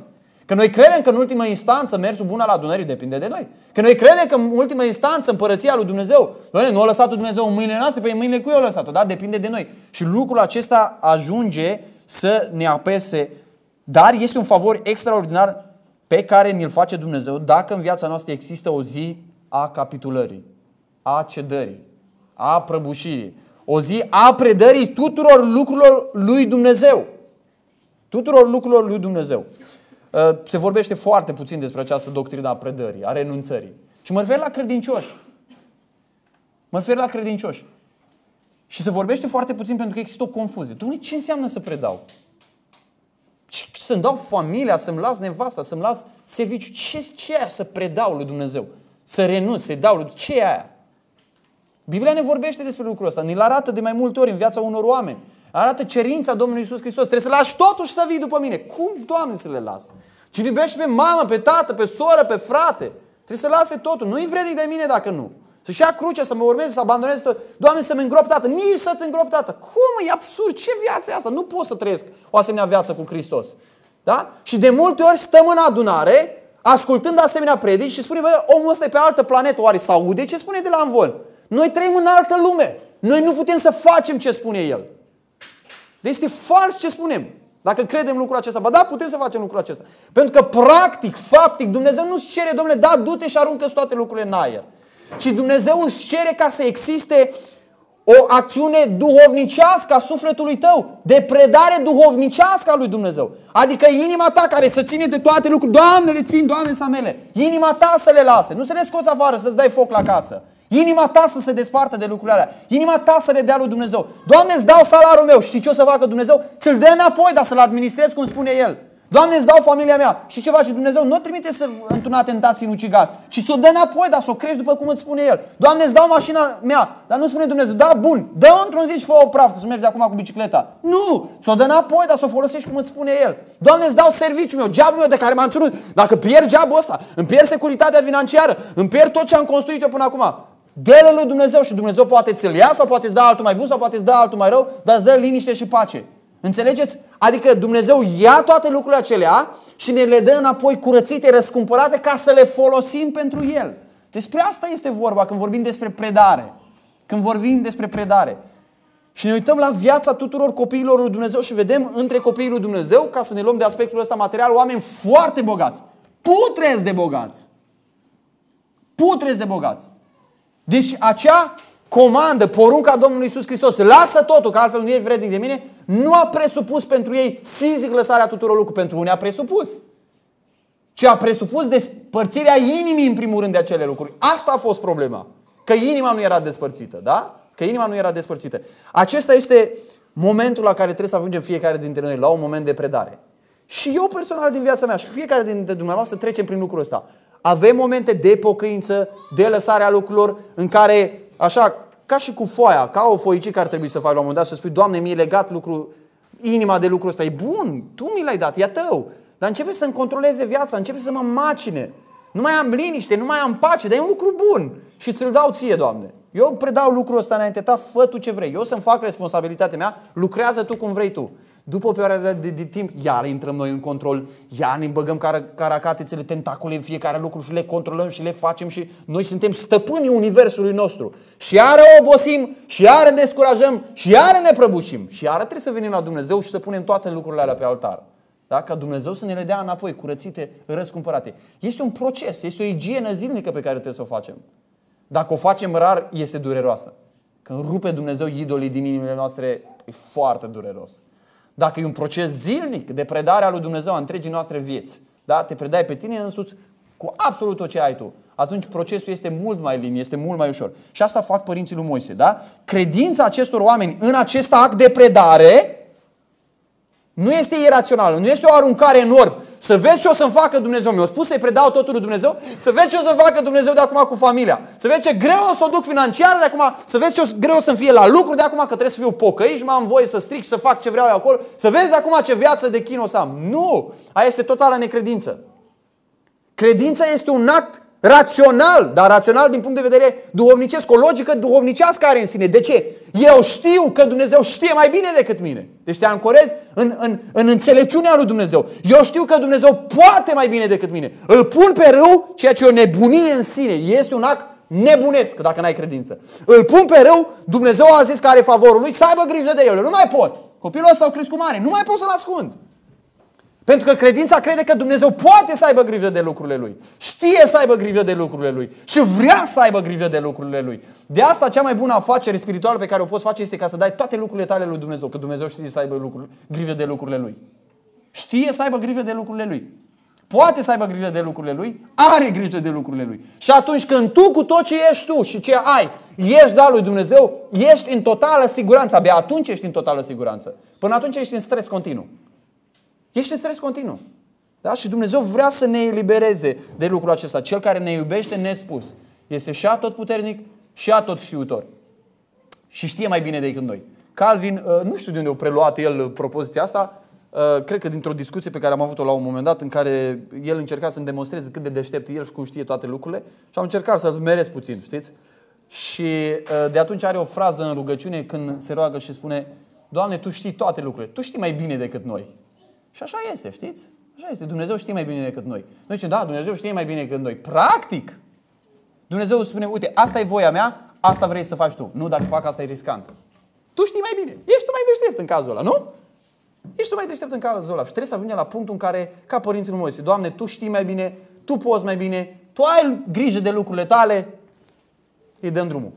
Că noi credem că în ultimă instanță mersul bun al adunării depinde de noi. Că noi credem că în ultimă instanță împărăția lui Dumnezeu, Doamne, nu a lăsat-o Dumnezeu în mâinile noastre, pe mâinile cui a lăsat-o, da? Depinde de noi. Și lucrul acesta ajunge să ne apese, dar este un favor extraordinar pe care ni-l face Dumnezeu dacă în viața noastră există o zi a capitulării, a cedării, a prăbușirii, o zi a predării tuturor lucrurilor lui Dumnezeu. Tuturor lucrurilor lui Dumnezeu. Se vorbește foarte puțin despre această doctrină a predării, a renunțării. Și mă refer la credincioși. Mă refer la credincioși. Și se vorbește foarte puțin pentru că există o confuzie. Dumnezeu, ce înseamnă să predau? Să-mi dau familia, să-mi las nevasta, să-mi las serviciu. Ce, ce e aia să predau lui Dumnezeu? Să renunț, să-i dau lui... Ce e aia? Biblia ne vorbește despre lucrul ăsta. Ne-l arată de mai multe ori în viața unor oameni. Arată cerința Domnului Iisus Hristos. Trebuie să lași totul și să vii după mine. Cum, Doamne, să le las? Cine iubește pe mamă, pe tată, pe soră, pe frate, trebuie să lase totul. Nu-i vrednic de mine dacă nu. Să-și ia crucea, să mă urmeze, să abandoneze tot. Doamne, să-mi îngrop tată. Nici să-ți îngrop tată. Cum? E absurd. Ce viață e asta? Nu pot să trăiesc o asemenea viață cu Hristos. Da? Și de multe ori stăm în adunare, ascultând asemenea predici și spune, bă, omul ăsta e pe altă planetă. Oare s-aude ce spune de la învol? Noi trăim în altă lume. Noi nu putem să facem ce spune el. Deci este fals ce spunem. Dacă credem lucrul acesta, ba da, putem să facem lucrul acesta. Pentru că practic, faptic, Dumnezeu nu-ți cere, domnule, da, du-te și aruncă toate lucrurile în aer. Ci Dumnezeu îți cere ca să existe o acțiune duhovnicească a sufletului tău, de predare duhovnicească a lui Dumnezeu. Adică inima ta care să ține de toate lucrurile, Doamne, le țin, Doamne, să mele. Inima ta să le lase, nu să le scoți afară, să-ți dai foc la casă. Inima ta să se despartă de lucrurile alea. Inima ta să le dea lui Dumnezeu. Doamne, îți dau salariul meu. Știi ce o să facă Dumnezeu? Ți-l dă înapoi, dar să-l administrezi cum spune El. Doamne, îți dau familia mea. Știi ce face Dumnezeu? Nu o trimite să într-un atentat sinucigar, ci ți-o dă înapoi, dar să o crești după cum îți spune El. Doamne, îți dau mașina mea. Dar nu spune Dumnezeu, da, bun, dă-o într-un zi și fă-o praf, să mergi de acum cu bicicleta. Nu! Ți-o dă înapoi, dar să o folosești cum îți spune El. Doamne, îți dau serviciul meu, jobul meu de care m-am ținut. Dacă pierd jobul ăsta, îmi pierd securitatea financiară, îmi pierd tot ce am construit eu până acum. Dă-le lui Dumnezeu și Dumnezeu poate ți-l ia sau poate îți da altul mai bun sau poate îți da altul mai rău, dar îți dă liniște și pace. Înțelegeți? Adică Dumnezeu ia toate lucrurile acelea și ne le dă înapoi curățite, răscumpărate ca să le folosim pentru El. Despre asta este vorba când vorbim despre predare. Când vorbim despre predare. Și ne uităm la viața tuturor copiilor lui Dumnezeu și vedem între copiii lui Dumnezeu, ca să ne luăm de aspectul ăsta material, oameni foarte bogați. Putreți de bogați. Putreți de bogați. Deci acea comandă, porunca Domnului Iisus Hristos, lasă totul, că altfel nu ești vrednic de mine, nu a presupus pentru ei fizic lăsarea tuturor lucrurilor, pentru unii a presupus. Ci a presupus despărțirea inimii în primul rând de acele lucruri. Asta a fost problema. Că inima nu era despărțită, da? Că inima nu era despărțită. Acesta este momentul la care trebuie să ajungem fiecare dintre noi, la un moment de predare. Și eu personal din viața mea și fiecare dintre dumneavoastră trecem prin lucrul ăsta. Avem momente de pocăință, de lăsarea lucrurilor în care, așa, ca și cu foaia, ca o foicică ar trebui să faci la un moment dat și să spui, Doamne, mi-e legat lucru, inima de lucrul ăsta. E bun, Tu mi l-ai dat, e a Tău. Dar începe să-mi controleze viața, începe să mă macine. Nu mai am liniște, nu mai am pace, dar e un lucru bun. Și ți-l dau Ție, Doamne. Eu predau lucrul ăsta înainte Ta, fă Tu ce vrei. Eu să-mi fac responsabilitatea mea, lucrează Tu cum vrei Tu. După o perioadă de, de, de timp, iar intrăm noi în control, iar ne băgăm car- caracatițele, tentacule în fiecare lucru și le controlăm și le facem și noi suntem stăpânii universului nostru. Și iară obosim, și iară descurajăm, și iară ne prăbușim. Și iară trebuie să venim la Dumnezeu și să punem toate lucrurile alea pe altar. Da? Ca Dumnezeu să ne le dea înapoi, curățite, răscumpărate. Este un proces, este o igienă zilnică pe care trebuie să o facem. Dacă o facem rar, este dureroasă. Când rupe Dumnezeu idolii din inimile noastre, e foarte dureros. Dacă e un proces zilnic de predare a lui Dumnezeu a întregii noastre vieți, da? Te predai pe tine însuți cu absolut tot ce ai tu, atunci procesul este mult mai lin, este mult mai ușor. Și asta fac părinții lui Moise. Da? Credința acestor oameni în acest act de predare nu este irațională, nu este o aruncare enormă. Să vezi ce o să-mi facă Dumnezeu. Mi-a spus să-i predau totul lui Dumnezeu, să vezi ce o să facă Dumnezeu de acum cu familia. Să vezi ce greu o să o duc financiar de acum, să vezi ce greu o să-mi fie la lucru de acum, că trebuie să fiu pocăit și mai am voie să stric și să fac ce vreau eu acolo. Să vezi de acum ce viață de chin o să am. Nu! Aia este totală necredință. Credința este un act rațional, dar rațional din punct de vedere duhovnicesc, o logică duhovnicească are în sine. De ce? Eu știu că Dumnezeu știe mai bine decât mine. Deci te ancorezi în, în, în înțelepciunea lui Dumnezeu. Eu știu că Dumnezeu poate mai bine decât mine. Îl pun pe râu, ceea ce e o nebunie în sine. Este un act nebunesc dacă n-ai credință. Îl pun pe râu, Dumnezeu a zis că are favorul lui, să aibă grijă de el. Nu mai pot. Copilul ăsta a crescut mare, nu mai pot să-l ascund. Pentru că credința crede că Dumnezeu poate să aibă grijă de lucrurile Lui. Știe să aibă grijă de lucrurile Lui. Și vrea să aibă grijă de lucrurile Lui. De asta cea mai bună afacere spirituală pe care o poți face este ca să dai toate lucrurile tale lui Dumnezeu. Că Dumnezeu știe să aibă lucruri, grijă de lucrurile Lui. Știe să aibă grijă de lucrurile Lui. Poate să aibă grijă de lucrurile Lui. Are grijă de lucrurile Lui. Și atunci când tu cu tot ce ești tu și ce ai, ești dat lui Dumnezeu, ești în totală siguranță. Abia atunci ești în totală siguranță. Până atunci ești în stres continuu. Ești în stres continuu. Da? Și Dumnezeu vrea să ne elibereze de lucrul acesta. Cel care ne iubește nespus. Este și atotputernic și atotștiutor. Și știe mai bine decât noi. Calvin, nu știu de unde a preluat el propoziția asta, cred că dintr-o discuție pe care am avut-o la un moment dat, în care el încerca să-mi demonstreze cât de deștept el și cum știe toate lucrurile, și am încercat să-l zmeresc puțin, știți? Și de atunci are o frază în rugăciune când se roagă și spune: Doamne, Tu știi toate lucrurile, Tu știi mai bine decât noi. Și așa este, știți? Așa este. Dumnezeu știe mai bine decât noi. Noi zicem, da, Dumnezeu știe mai bine decât noi. Practic, Dumnezeu spune, uite, asta e voia mea, asta vrei să faci tu. Nu, dacă fac asta e riscant. Tu știi mai bine. Ești tu mai deștept în cazul ăla, nu? Ești tu mai deștept în cazul ăla. Și trebuie să ajungem la punctul în care, ca părinții lui Moise, Doamne, Tu știi mai bine, Tu poți mai bine, Tu ai grijă de lucrurile tale, îi dăm drumul.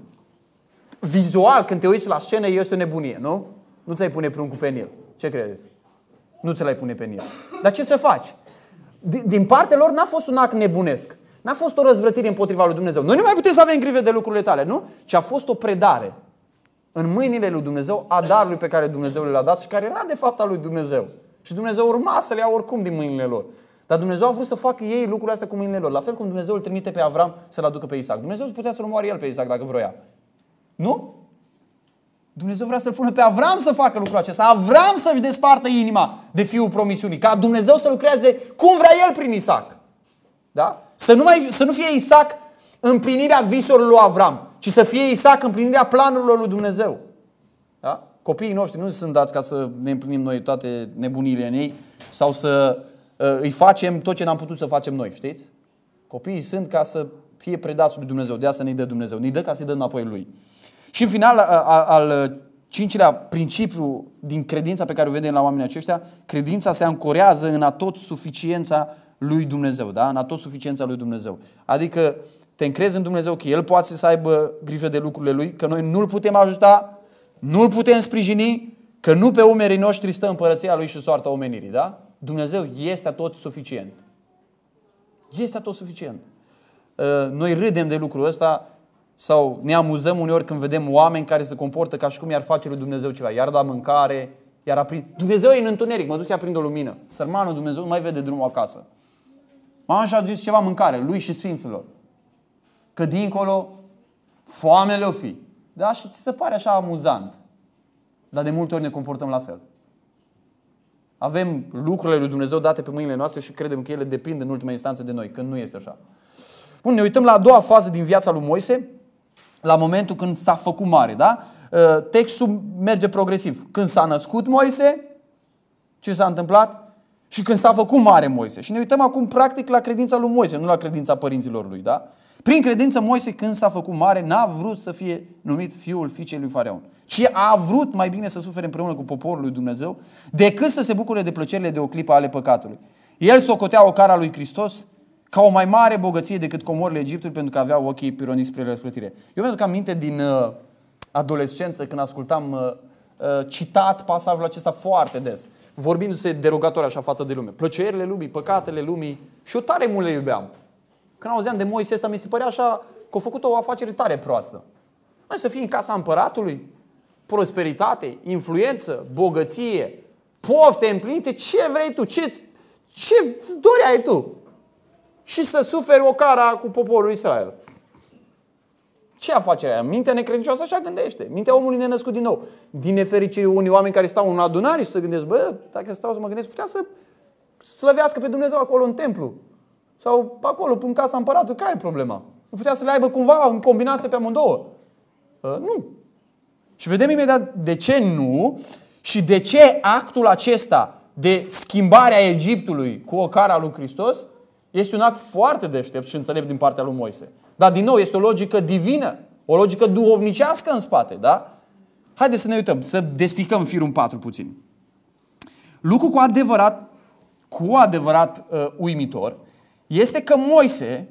Vizual, când te uiți la scenă, este o nebunie, nu? Nu ți-ai pune pruncul pe el. Ce credeți? Nu ți l-ai pune pe el. Dar ce să faci? Din partea lor n-a fost un act nebunesc. N-a fost o răzvrătire împotriva lui Dumnezeu. Noi nu mai putem să avem grijă de lucrurile tale, nu? Ci a fost o predare în mâinile lui Dumnezeu a darului pe care Dumnezeu le-a dat și care era de fapt al lui Dumnezeu. Și Dumnezeu urma să le ia oricum din mâinile lor. Dar Dumnezeu a vrut să facă ei lucrurile astea cu mâinile lor. La fel cum Dumnezeu îl trimite pe Avram să-l aducă pe Isaac. Dumnezeu putea să-l omoare el pe Isaac dacă vroia. Nu? Dumnezeu vrea să-l pună pe Avram să facă lucrul acesta. Avram să-și despartă inima de fiul promisiunii. Ca Dumnezeu să lucreze cum vrea el prin Isaac. Da? Să nu, mai, să nu fie Isaac împlinirea visurilor lui Avram, ci să fie Isaac împlinirea planurilor lui Dumnezeu. Da? Copiii noștri nu sunt dați ca să ne împlinim noi toate nebunile în ei sau să uh, îi facem tot ce n-am putut să facem noi. Știți? Copiii sunt ca să fie predați lui Dumnezeu. De asta ne-i dă Dumnezeu. Ne-i dă ca să-i dă înapoi lui. Și în final, al cincilea principiu din credința pe care o vedem la oamenii aceștia, credința se ancorează în atot suficiența lui Dumnezeu, da? În atot suficiența lui Dumnezeu. Adică te încrezi în Dumnezeu că El poate să aibă grijă de lucrurile Lui, că noi nu-L putem ajuta, nu-L putem sprijini, că nu pe umerii noștri stă împărăția Lui și soarta omenirii, da? Dumnezeu este atot suficient. Este atot suficient. Noi râdem de lucrul ăsta sau ne amuzăm uneori când vedem oameni care se comportă ca și cum i-ar face lui Dumnezeu ceva. I-ar da mâncare, i-ar aprinde. Dumnezeu e în întuneric, mă duc să-i aprind o lumină. Sărmanul Dumnezeu nu mai vede drumul acasă. Mama și-a adus ceva mâncare, lui și sfinților. Că dincolo foamele o fi. Da? Și ți se pare așa amuzant. Dar de multe ori ne comportăm la fel. Avem lucrurile lui Dumnezeu date pe mâinile noastre și credem că ele depind în ultima instanță de noi, când nu este așa. Bun, ne uităm la a doua fază din viața lui Moise, la momentul când s-a făcut mare, da? Textul merge progresiv. Când s-a născut Moise, ce s-a întâmplat? Și când s-a făcut mare Moise. Și ne uităm acum practic la credința lui Moise, nu la credința părinților lui, da? Prin credință Moise, când s-a făcut mare, n-a vrut să fie numit fiul fiicei lui Faraon, ci a vrut mai bine să sufere împreună cu poporul lui Dumnezeu decât să se bucure de plăcerile de o clipă ale păcatului. El socotea ocara lui Hristos ca o mai mare bogăție decât comorile Egiptului, pentru că avea ochii pironiți spre răsplătire. Eu mi-aduc aminte din uh, adolescență, când ascultam uh, uh, citat pasajul acesta foarte des, vorbindu-se derogator așa față de lume. Plăcerile lumii, păcatele lumii, și eu tare mult le iubeam. Când auzeam de Moise ăsta, mi se părea așa că a făcut o afacere tare proastă. Mai să fii în casa împăratului, prosperitate, influență, bogăție, pofte împlinite, ce vrei tu, ce, ce dori ai tu? Și să suferi o cara cu poporul Israel. Ce afacere aia? Mintea necredincioasă așa gândește. Mintea omului nenăscut din nou. Din nefericire, unii oameni care stau în adunare și se gândesc, bă, dacă stau să mă gândesc, putea să slăvească pe Dumnezeu acolo în templu. Sau acolo, în casa împăratului. Care e problema? Nu putea să le aibă cumva în combinație pe amândouă? Uh, nu. Și vedem imediat de ce nu și de ce actul acesta de schimbare a Egiptului cu o cara lui Hristos este un act foarte deștept și înțelept din partea lui Moise. Dar din nou este o logică divină, o logică duhovnicească în spate, da? Haideți să ne uităm, să despicăm firul în patru puțin. Lucru cu adevărat, cu adevărat uh, uimitor este că Moise,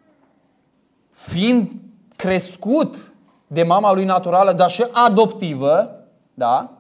fiind crescut de mama lui naturală, dar și adoptivă, da?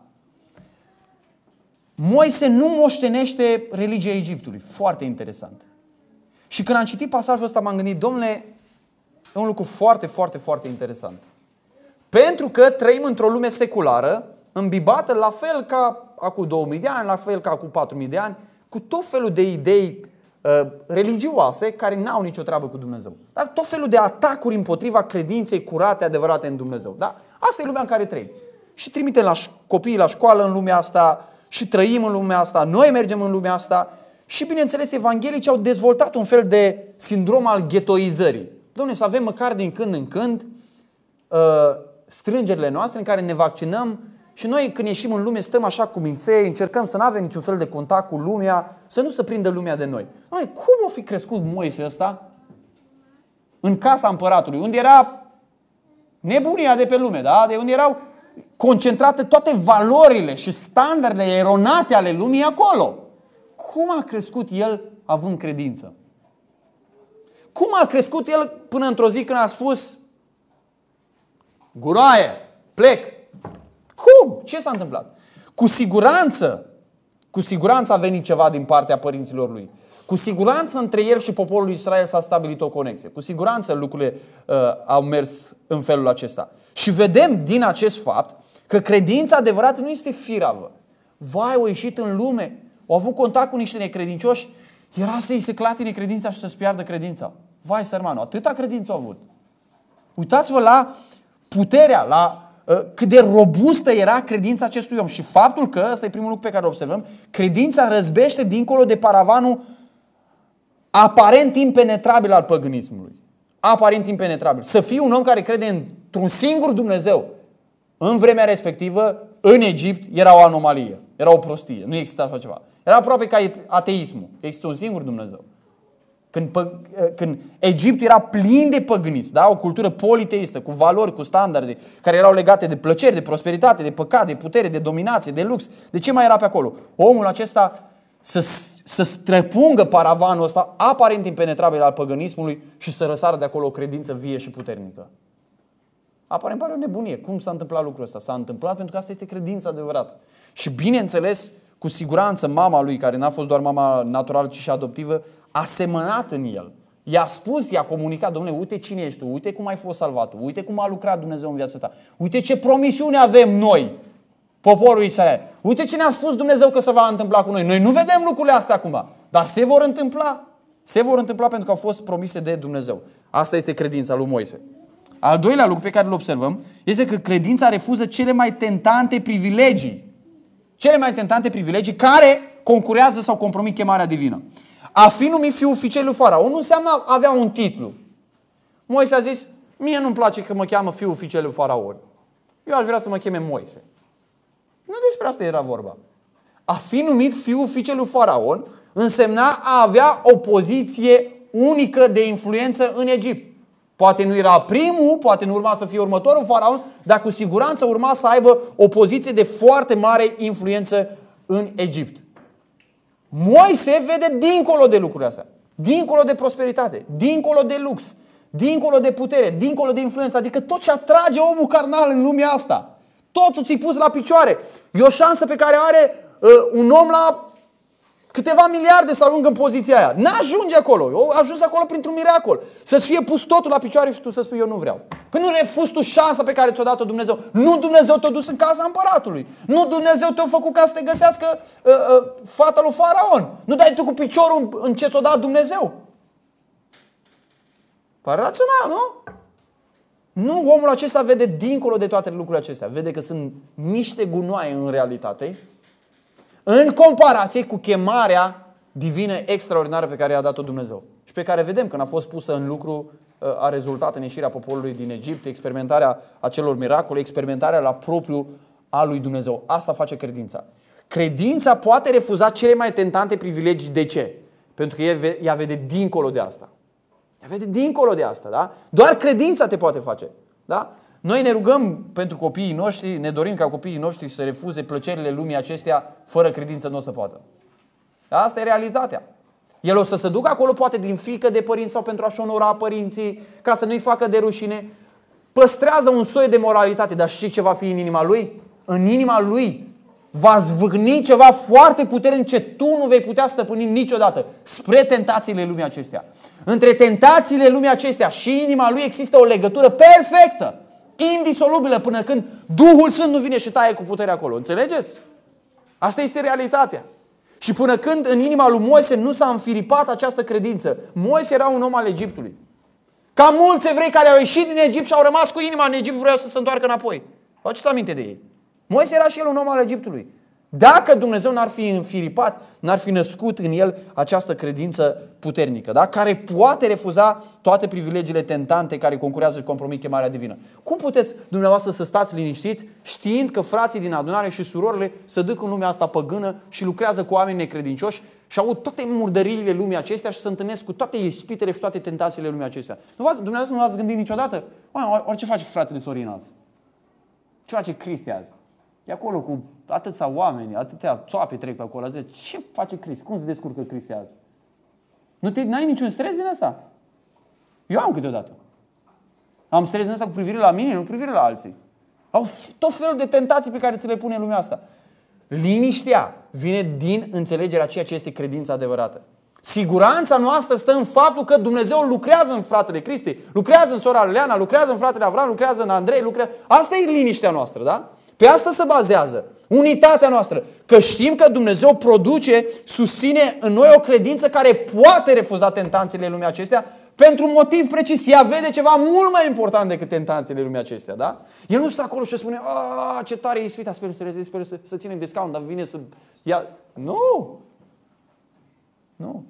Moise nu moștenește religia Egiptului. Foarte interesant. Și când am citit pasajul ăsta m-am gândit, domnule, e un lucru foarte, foarte, foarte interesant. Pentru că trăim într-o lume seculară, îmbibată la fel ca acum două mii de ani, la fel ca acum patru mii de ani, cu tot felul de idei uh, religioase care n-au nicio treabă cu Dumnezeu. Dar tot felul de atacuri împotriva credinței curate, adevărate în Dumnezeu. Da? Asta e lumea în care trăim. Și trimitem la copiii la școală în lumea asta, și trăim în lumea asta, noi mergem în lumea asta și, bineînțeles, evanghelicii au dezvoltat un fel de sindrom al ghetoizării. Dom'le, să avem măcar din când în când uh, strângerile noastre în care ne vaccinăm și noi când ieșim în lume stăm așa cu minței, încercăm să nu avem niciun fel de contact cu lumea, să nu se prindă lumea de noi. Dom'le, cum o fi crescut Moise ăsta în casa împăratului, unde era nebunia de pe lume, da? De unde erau concentrate toate valorile și standardele eronate ale lumii acolo. Cum a crescut el având credință? Cum a crescut el până într-o zi când a spus guroaie, plec? Cum? Ce s-a întâmplat? Cu siguranță, cu siguranță a venit ceva din partea părinților lui. Cu siguranță între el și poporul Israel s-a stabilit o conexie. Cu siguranță lucrurile uh, au mers în felul acesta. Și vedem din acest fapt că credința adevărată nu este firavă. Vai, au ieșit în lume, au avut contact cu niște necredincioși, era să-i se clatine credința și să-ți piardă credința. Vai, sărmanul, atâta credință au avut. Uitați-vă la puterea, la uh, cât de robustă era credința acestui om. Și faptul că, ăsta e primul lucru pe care îl observăm, credința răzbește dincolo de paravanul aparent impenetrabil al păgânismului. Aparent impenetrabil. Să fii un om care crede într-un singur Dumnezeu în vremea respectivă, în Egipt, era o anomalie. Era o prostie. Nu exista așa ceva. Era aproape ca ateismul. Există un singur Dumnezeu. Când, pă, când Egiptul era plin de păgânism, da? O cultură politeistă, cu valori, cu standarde, care erau legate de plăceri, de prosperitate, de păcat, de putere, de dominație, de lux. De ce mai era pe acolo? Omul acesta să, să străpungă paravanul ăsta aparent impenetrabil al păgânismului și să răsară de acolo o credință vie și puternică. Aparent pare o nebunie. Cum s-a întâmplat lucrul ăsta? S-a întâmplat pentru că asta este credința adevărată. Și bineînțeles, cu siguranță mama lui, care n-a fost doar mama naturală, ci și adoptivă, a semănat în el. I-a spus, i-a comunicat, domnule, uite cine ești tu, uite cum ai fost salvat, uite cum a lucrat Dumnezeu în viața ta, uite ce promisiune avem noi, poporul Israel. Uite ce ne-a spus Dumnezeu că se va întâmpla cu noi. Noi nu vedem lucrurile astea acum, dar se vor întâmpla. Se vor întâmpla pentru că au fost promise de Dumnezeu. Asta este credința lui Moise. Al doilea lucru pe care îl observăm este că credința refuză cele mai tentante privilegii. Cele mai tentante privilegii care concurează sau compromit chemarea divină. A fi numit fiul fiicelui Faraon nu înseamnă a avea un titlu. Moise a zis, mie nu-mi place că mă cheamă fiul fiicelui Faraon. Eu aș vrea să mă cheme Moise. Nu despre asta era vorba. A fi numit fiul fiicelui Faraon însemna a avea o poziție unică de influență în Egipt. Poate nu era primul, poate nu urma să fie următorul faraon, dar cu siguranță urma să aibă o poziție de foarte mare influență în Egipt. Moise vede dincolo de lucrurile astea, dincolo de prosperitate, dincolo de lux, dincolo de putere, dincolo de influență, adică tot ce atrage omul carnal în lumea asta. Totul ți-i pus la picioare. E o șansă pe care are uh, un om la câteva miliarde să ajungă în poziția aia. N-ajunge acolo. A ajuns acolo printr-un miracol. Să-ți fie pus totul la picioare și tu să spui eu nu vreau. Păi nu refuzi tu șansa pe care ți-o dat-o Dumnezeu. Nu Dumnezeu te-a dus în casa împăratului. Nu Dumnezeu te-a făcut ca să te găsească uh, uh, fata lui Faraon. Nu dai tu cu piciorul în ce ți-o dat Dumnezeu. Pare rațional, nu? Nu, omul acesta vede dincolo de toate lucrurile acestea. Vede că sunt niște gunoaie în realitate, în comparație cu chemarea divină extraordinară pe care i-a dat-o Dumnezeu și pe care vedem că n-a fost pusă în lucru, a rezultat în ieșirea poporului din Egipt, experimentarea acelor miracole, experimentarea la propriu a lui Dumnezeu. Asta face credința. Credința poate refuza cele mai tentante privilegii. De ce? Pentru că ea vede dincolo de asta. Ea vede dincolo de asta, da? Doar credința te poate face, da? Noi ne rugăm pentru copiii noștri, ne dorim ca copiii noștri să refuze plăcerile lumii acestea, fără credință nu o să poată. Asta e realitatea. El o să se ducă acolo poate din frică de părinți sau pentru a-și onora părinții, ca să nu-i facă de rușine. Păstrează un soi de moralitate, dar știi ce va fi în inima lui? În inima lui va zvâgni ceva foarte puternic ce tu nu vei putea stăpâni niciodată, spre tentațiile lumii acestea. Între tentațiile lumii acestea și inima lui există o legătură perfectă, indisolubilă, până când Duhul Sfânt nu vine și taie cu putere acolo. Înțelegeți? Asta este realitatea. Și până când în inima lui Moise nu s-a înfiripat această credință, Moise era un om al Egiptului. Ca mulți evrei care au ieșit din Egipt și au rămas cu inima în Egipt, vreau să se întoarcă înapoi. Faceți aminte de ei. Moise era și el un om al Egiptului. Dacă Dumnezeu n-ar fi înfiripat, n-ar fi născut în el această credință puternică, da? Care poate refuza toate privilegiile tentante care concurează și compromit chemarea divină. Cum puteți dumneavoastră să stați liniștiți știind că frații din adunare și surorile se duc în lumea asta păgână și lucrează cu oameni necredincioși și au toate murdăriile lumii acestea și se întâlnesc cu toate ispitele și toate tentațiile lumii acestea? Dumneavoastră nu v-ați gândit niciodată? Oare ce face fratele Sorin azi? Ce face Cristi azi? E acolo cu atâția oameni, atâtea țoape trec pe acolo. Atâtea. Ce face Cristi? Cum se descurcă Cristi azi? Nu te, n-ai niciun stres din asta? Eu am câteodată. Am stres din asta cu privire la mine, nu cu privire la alții. Au tot felul de tentații pe care ți le pune lumea asta. Liniștea vine din înțelegerea ceea ce este credința adevărată. Siguranța noastră stă în faptul că Dumnezeu lucrează în fratele Cristi, lucrează în sora Leana, lucrează în fratele Avram, lucrează în Andrei, lucrează... Asta e liniștea noastră, da? Pe asta se bazează unitatea noastră. Că știm că Dumnezeu produce, susține în noi o credință care poate refuza tentațiile lumii acestea pentru un motiv precis. Ea vede ceva mult mai important decât tentațiile lumii acestea, da? El nu stă acolo și spune, a, ce tare e ispita, sper să rezist, sper să, să ținem de scaun, dar vine să ia... Nu! Nu!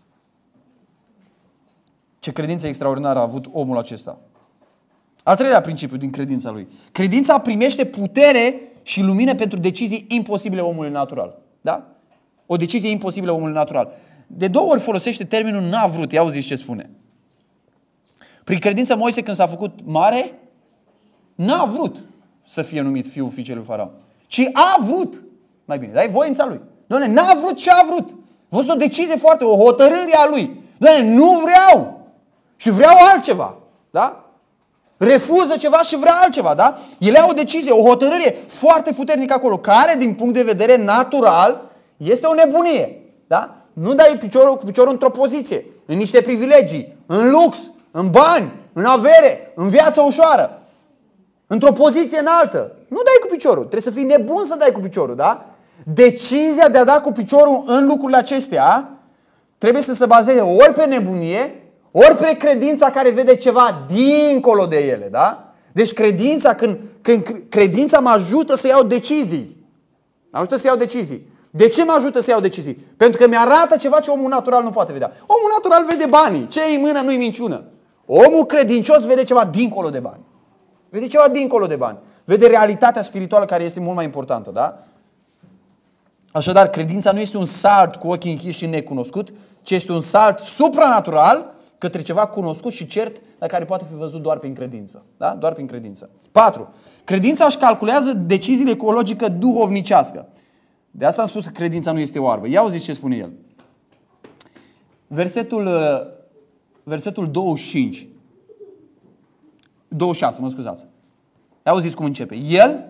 Ce credință extraordinară a avut omul acesta. Al treilea principiu din credința lui. Credința primește putere și lumină pentru decizii imposibile omului natural. Da? O decizie imposibilă omului natural. De două ori folosește termenul n-a vrut. Ia auziți ce spune. Prin credință Moise, când s-a făcut mare, n-a vrut să fie numit fiul fiicei lui Faraon, ci a vrut. Mai bine, dar e voința lui. Doamne, n-a vrut și a vrut. A fost o decizie foarte, o hotărâre a lui. Doamne, nu vreau și vreau altceva. Da? Refuză ceva și vrea altceva, da? El ia o decizie, o hotărâre foarte puternică acolo, care din punct de vedere natural este o nebunie, da? Nu dai piciorul cu piciorul într-o poziție, în niște privilegii, în lux, în bani, în avere, în viață ușoară, într-o poziție înaltă. Nu dai cu piciorul, trebuie să fii nebun să dai cu piciorul, da? Decizia de a da cu piciorul în lucrurile acestea trebuie să se bazeze ori pe nebunie, ori pe credința care vede ceva dincolo de ele, da? Deci credința, când, când credința mă ajută să iau decizii. Mă ajută să iau decizii. De ce mă ajută să iau decizii? Pentru că mi-arată ceva ce omul natural nu poate vedea. Omul natural vede banii. Ce-i în mână nu-i minciună. Omul credincios vede ceva dincolo de bani. Vede ceva dincolo de bani. Vede realitatea spirituală care este mult mai importantă, da? Așadar, credința nu este un salt cu ochii închiși și necunoscut, ci este un salt supranatural către ceva cunoscut și cert, dar care poate fi văzut doar prin credință. Da? Doar prin credință. patru. Credința își calculează deciziile cu o logică duhovnicească. De asta am spus că credința nu este oarbă. Ia auziți ce spune el. Versetul, versetul douăzeci și cinci. douăzeci și șase, mă scuzați. Ia auziți cum începe. El,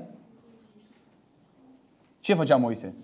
ce făcea Moise?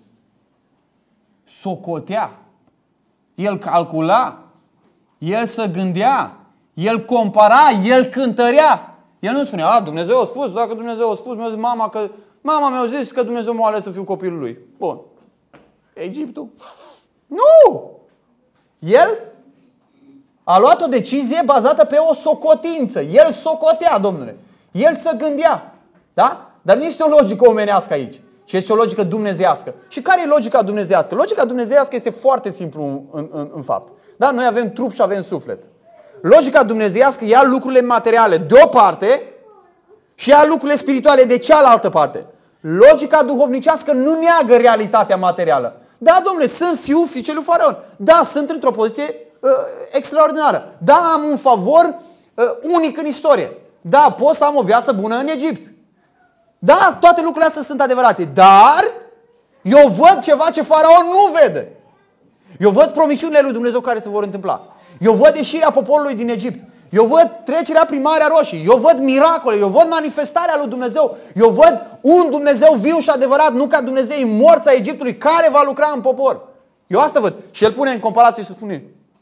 Socotea. El calcula. El se gândea, el compara, el cântărea. El nu spunea, a, Dumnezeu a spus, dacă Dumnezeu a spus, mi-a zis mama că mama mi-a zis că Dumnezeu m-a ales să fiu copilul lui. Bun. Egiptul. Nu! El a luat o decizie bazată pe o socotință. El socotea, domnule. El se gândea. Da? Dar nu este o logică omenească aici. Și este o logică dumnezeiască. Și care e logica dumnezeiască? Logica dumnezeiască este foarte simplu în, în, în fapt. Da? Noi avem trup și avem suflet. Logica dumnezeiască ia lucrurile materiale de o parte și ia lucrurile spirituale de cealaltă parte. Logica duhovnicească nu neagă realitatea materială. Da, domnule, sunt fiul fiicei lui Faraon. Da, sunt într-o poziție uh, extraordinară. Da, am un favor uh, unic în istorie. Da, pot să am o viață bună în Egipt. Da, toate lucrurile astea sunt adevărate. Dar eu văd ceva ce Faraon nu vede. Eu văd promisiunile lui Dumnezeu care se vor întâmpla. Eu văd ieșirea poporului din Egipt. Eu văd trecerea prin Marea Roșie. Eu văd miracole. Eu văd manifestarea lui Dumnezeu. Eu văd un Dumnezeu viu și adevărat, nu ca Dumnezeii morți a Egiptului, care va lucra în popor. Eu asta văd. Și el pune în comparație și spune: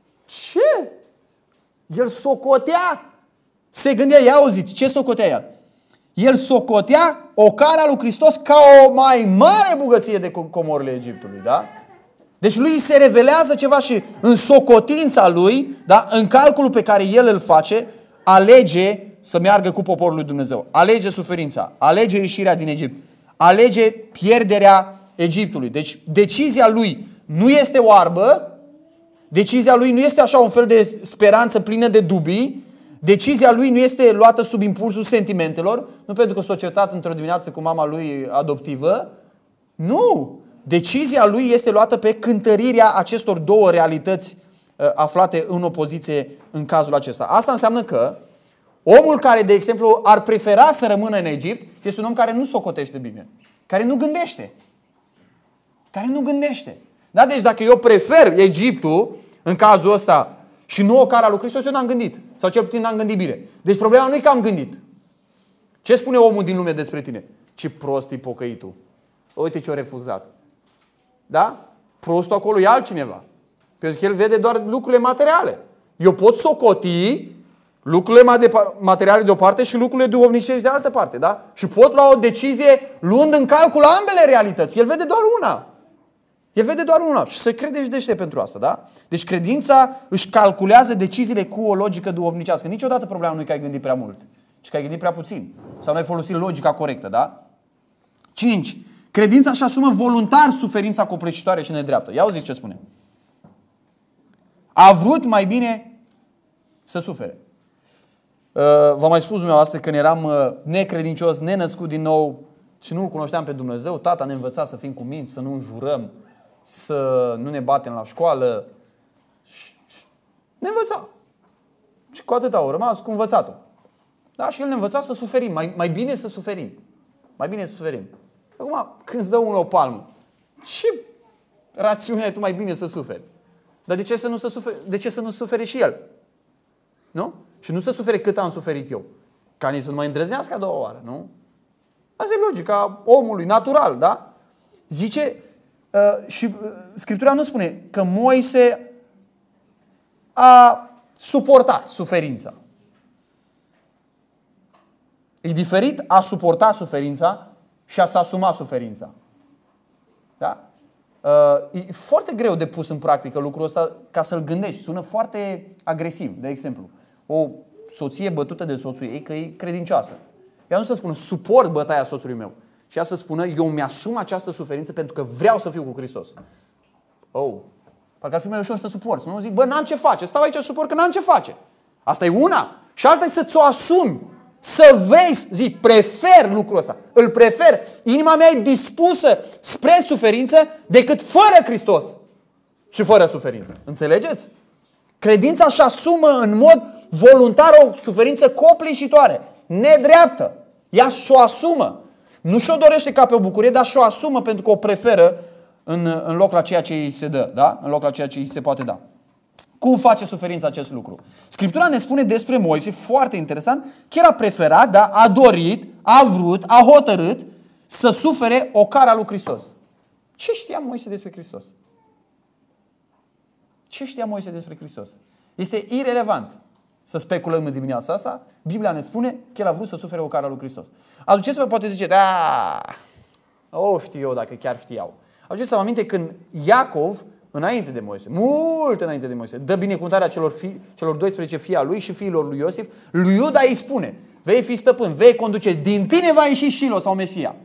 ce? El socotea. Se gândea, ia auziți, ce socotea el? El socotea ocara lui Hristos ca o mai mare bogăție de comorile Egiptului, da? Deci lui se revelează ceva și în socotința lui, da, în calculul pe care el îl face, alege să meargă cu poporul lui Dumnezeu. Alege suferința, alege ieșirea din Egipt, alege pierderea Egiptului. Deci decizia lui nu este oarbă, decizia lui nu este așa un fel de speranță plină de dubii, decizia lui nu este luată sub impulsul sentimentelor, nu pentru că s-a certat într-o dimineață cu mama lui adoptivă, nu! Decizia lui este luată pe cântărirea acestor două realități uh, aflate în opoziție în cazul acesta. Asta înseamnă că omul care, de exemplu, ar prefera să rămână în Egipt este un om care nu socotește bine, care nu gândește. Care nu gândește. Da? Deci dacă eu prefer Egiptul, în cazul ăsta, și nu ocara lui Hristos, eu n-am gândit. Sau cel puțin n-am gândit bine. Deci problema nu e că am gândit. Ce spune omul din lume despre tine? Ce prost e pocăitul. Uite ce-o refuzat. Da? Prostul acolo e altcineva. Pentru că el vede doar lucrurile materiale. Eu pot socoti lucrurile materiale de o parte și lucrurile duhovnicești de altă parte. Da? Și pot lua o decizie luând în calcul ambele realități. El vede doar una. El vede doar una. Și se crede și dește pentru asta. Da? Deci credința își calculează deciziile cu o logică duhovnicească. Niciodată problema nu e că ai gândit prea mult, ci că ai gândit prea puțin. Sau nu ai folosit logica corectă. Da? cinci. Credința își asumă voluntar suferința copleșitoare și nedreaptă. Ia auziți ce spune. A vrut mai bine să sufere. V-am mai spus dumneavoastră când eram necredincios, nenăscut din nou și nu-L cunoșteam pe Dumnezeu, tata ne învăța să fim cuminți, să nu înjurăm, să nu ne batem la școală. Ne învăța. Și cu atât au rămas cu învățatul. Da? Și El ne învăța să suferim. Mai, mai bine să suferim. Mai bine să suferim. Acum, când îți dă unul o palmă, ce rațiune ai tu mai bine să suferi? Dar de ce să nu, să suferi, de ce să nu sufere și el? Nu? Și nu să sufere cât am suferit eu. Ca nici să nu mai îndrăznească a doua oară, nu? Asta e logica omului, natural, da? Zice, uh, și uh, Scriptura nu spune că Moise a suportat suferința. E diferit a suporta suferința și a-ți asuma suferința. Da? E foarte greu de pus în practică lucrul ăsta ca să-l gândești. Sună foarte agresiv, de exemplu. O soție bătută de soțul ei că e credincioasă. Ea nu să spună suport bătaia soțului meu. Și ea să spună eu mi-asum această suferință pentru că vreau să fiu cu Hristos. Oh, parcă ar fi mai ușor să suporți. Nu zic, bă, n-am ce face. Stau aici să suport că n-am ce face. Asta e una. Și alta e să ți-o asumi. Să vezi, zi, prefer lucrul ăsta. Îl prefer. Inima mea e dispusă spre suferință decât fără Hristos și fără suferință. Înțelegeți? Credința își asumă în mod voluntar o suferință copleșitoare, nedreaptă. Ea și-o asumă. Nu și-o dorește ca pe o bucurie, dar și-o asumă pentru că o preferă în, în loc la ceea ce îi se dă, da? În loc la ceea ce îi se poate da. Cum face suferința acest lucru? Scriptura ne spune despre Moise, foarte interesant, că el a preferat, da, a dorit, a vrut, a hotărât să sufere ocara lui Hristos. Ce știa Moise despre Hristos? Ce știa Moise despre Hristos? Este irelevant să speculăm în dimineața asta. Biblia ne spune că el a vrut să sufere ocara lui Hristos. Aduceți-vă, poate ziceți, aaa, o știu eu dacă chiar știau. Aduceți-vă aminte când Iacov, înainte de Moise, mult înainte de Moise, dă binecuvântarea celor, fi, celor doisprezece fii al lui și fiilor lui Iosif, lui Iuda îi spune, vei fi stăpân, vei conduce, din tine va ieși Șilo sau Mesia.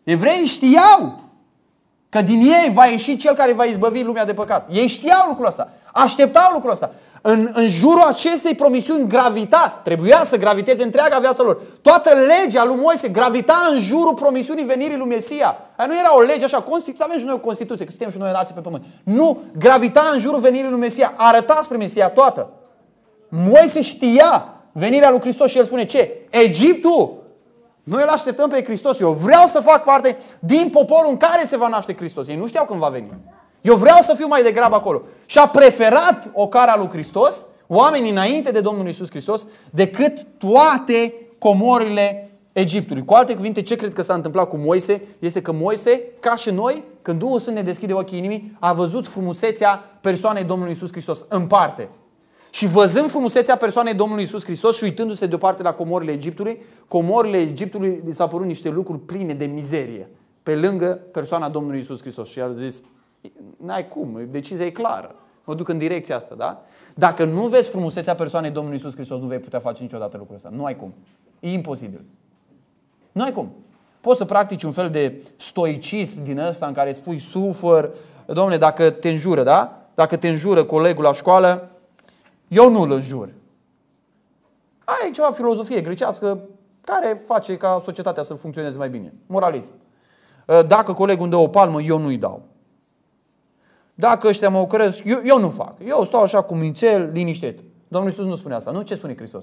Evreii știau că din ei va ieși cel care va izbăvi lumea de păcat. Ei știau lucrul ăsta. Așteptau lucrul ăsta. În, în jurul acestei promisiuni gravita, trebuia să graviteze întreaga viața lor. Toată legea lui Moise gravita în jurul promisiunii venirii lui Mesia. Aia nu era o lege așa, Constituție, avem și noi o Constituție, că suntem și noi nații pe pământ. Nu, gravita în jurul venirii lui Mesia, arăta spre Mesia toată. Moise știa venirea lui Hristos și el spune ce? Egiptul, noi îl așteptăm pe Hristos. Eu vreau să fac parte din poporul în care se va naște Hristos. Ei nu știau când va veni. Eu vreau să fiu mai degrabă acolo. Și a preferat ocara lui Hristos, oamenii înainte de Domnul Iisus Hristos, decât toate comorile Egiptului. Cu alte cuvinte, ce cred că s-a întâmplat cu Moise? Este că Moise, ca și noi, când Duhul Sfânt ne deschide ochii inimii, a văzut frumusețea persoanei Domnului Iisus Hristos în parte. Și văzând frumusețea persoanei Domnului Iisus Hristos și uitându-se deoparte la comorile Egiptului, comorile Egiptului li s-au părut niște lucruri pline de mizerie pe lângă persoana Domnului Iisus Hristos. Și el a zis, n-ai cum, decizia e clară. Mă duc în direcția asta, da? Dacă nu vezi frumusețea persoanei Domnului Iisus Hristos, nu vei putea face niciodată lucrul ăsta. Nu ai cum. E imposibil. Nu ai cum. Poți să practici un fel de stoicism din ăsta în care spui sufăr. Dom'le, dacă te înjură, da? Dacă te înjură colegul la școală, eu nu îl înjur. Aia e ceva filozofie grecească care face ca societatea să funcționeze mai bine. Moralism. Dacă colegul îmi dă o palmă, eu nu-i dau. Dacă ăștia mă ocăresc, eu, eu nu fac. Eu stau așa cu mințel, liniștit. Domnul Iisus nu spune asta. Nu? Ce spune Hristos?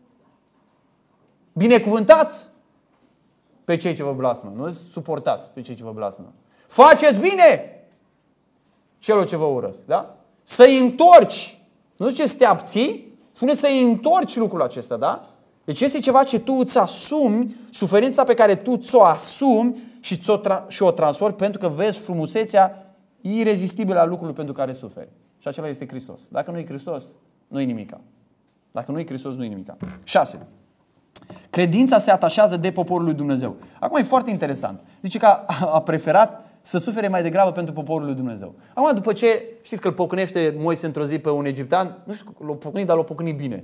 Binecuvântați pe cei ce vă blasmă. Nu suportați pe cei ce vă blasmă. Faceți bine celor ce vă urăsc. Da? Să-i întorci. Nu zice să te abții, spune să-i întorci lucrul acesta. Da? Deci este ceva ce tu îți asumi, suferința pe care tu ți-o asumi și, ți-o tra- și o transformi pentru că vezi frumusețea irezistibilă a lucrului pentru care suferi. Și acela este Hristos. Dacă nu e Hristos, nu e nimica. Dacă nu e Hristos, nu e nimica. șase. Credința se atașează de poporul lui Dumnezeu. Acum e foarte interesant. Zice că a, a preferat să sufere mai degrabă pentru poporul lui Dumnezeu. Acum după ce, știți că îl pocănește Moise într-o zi pe un egiptean, nu știu, l-a pocănit, dar l-a pocănit bine.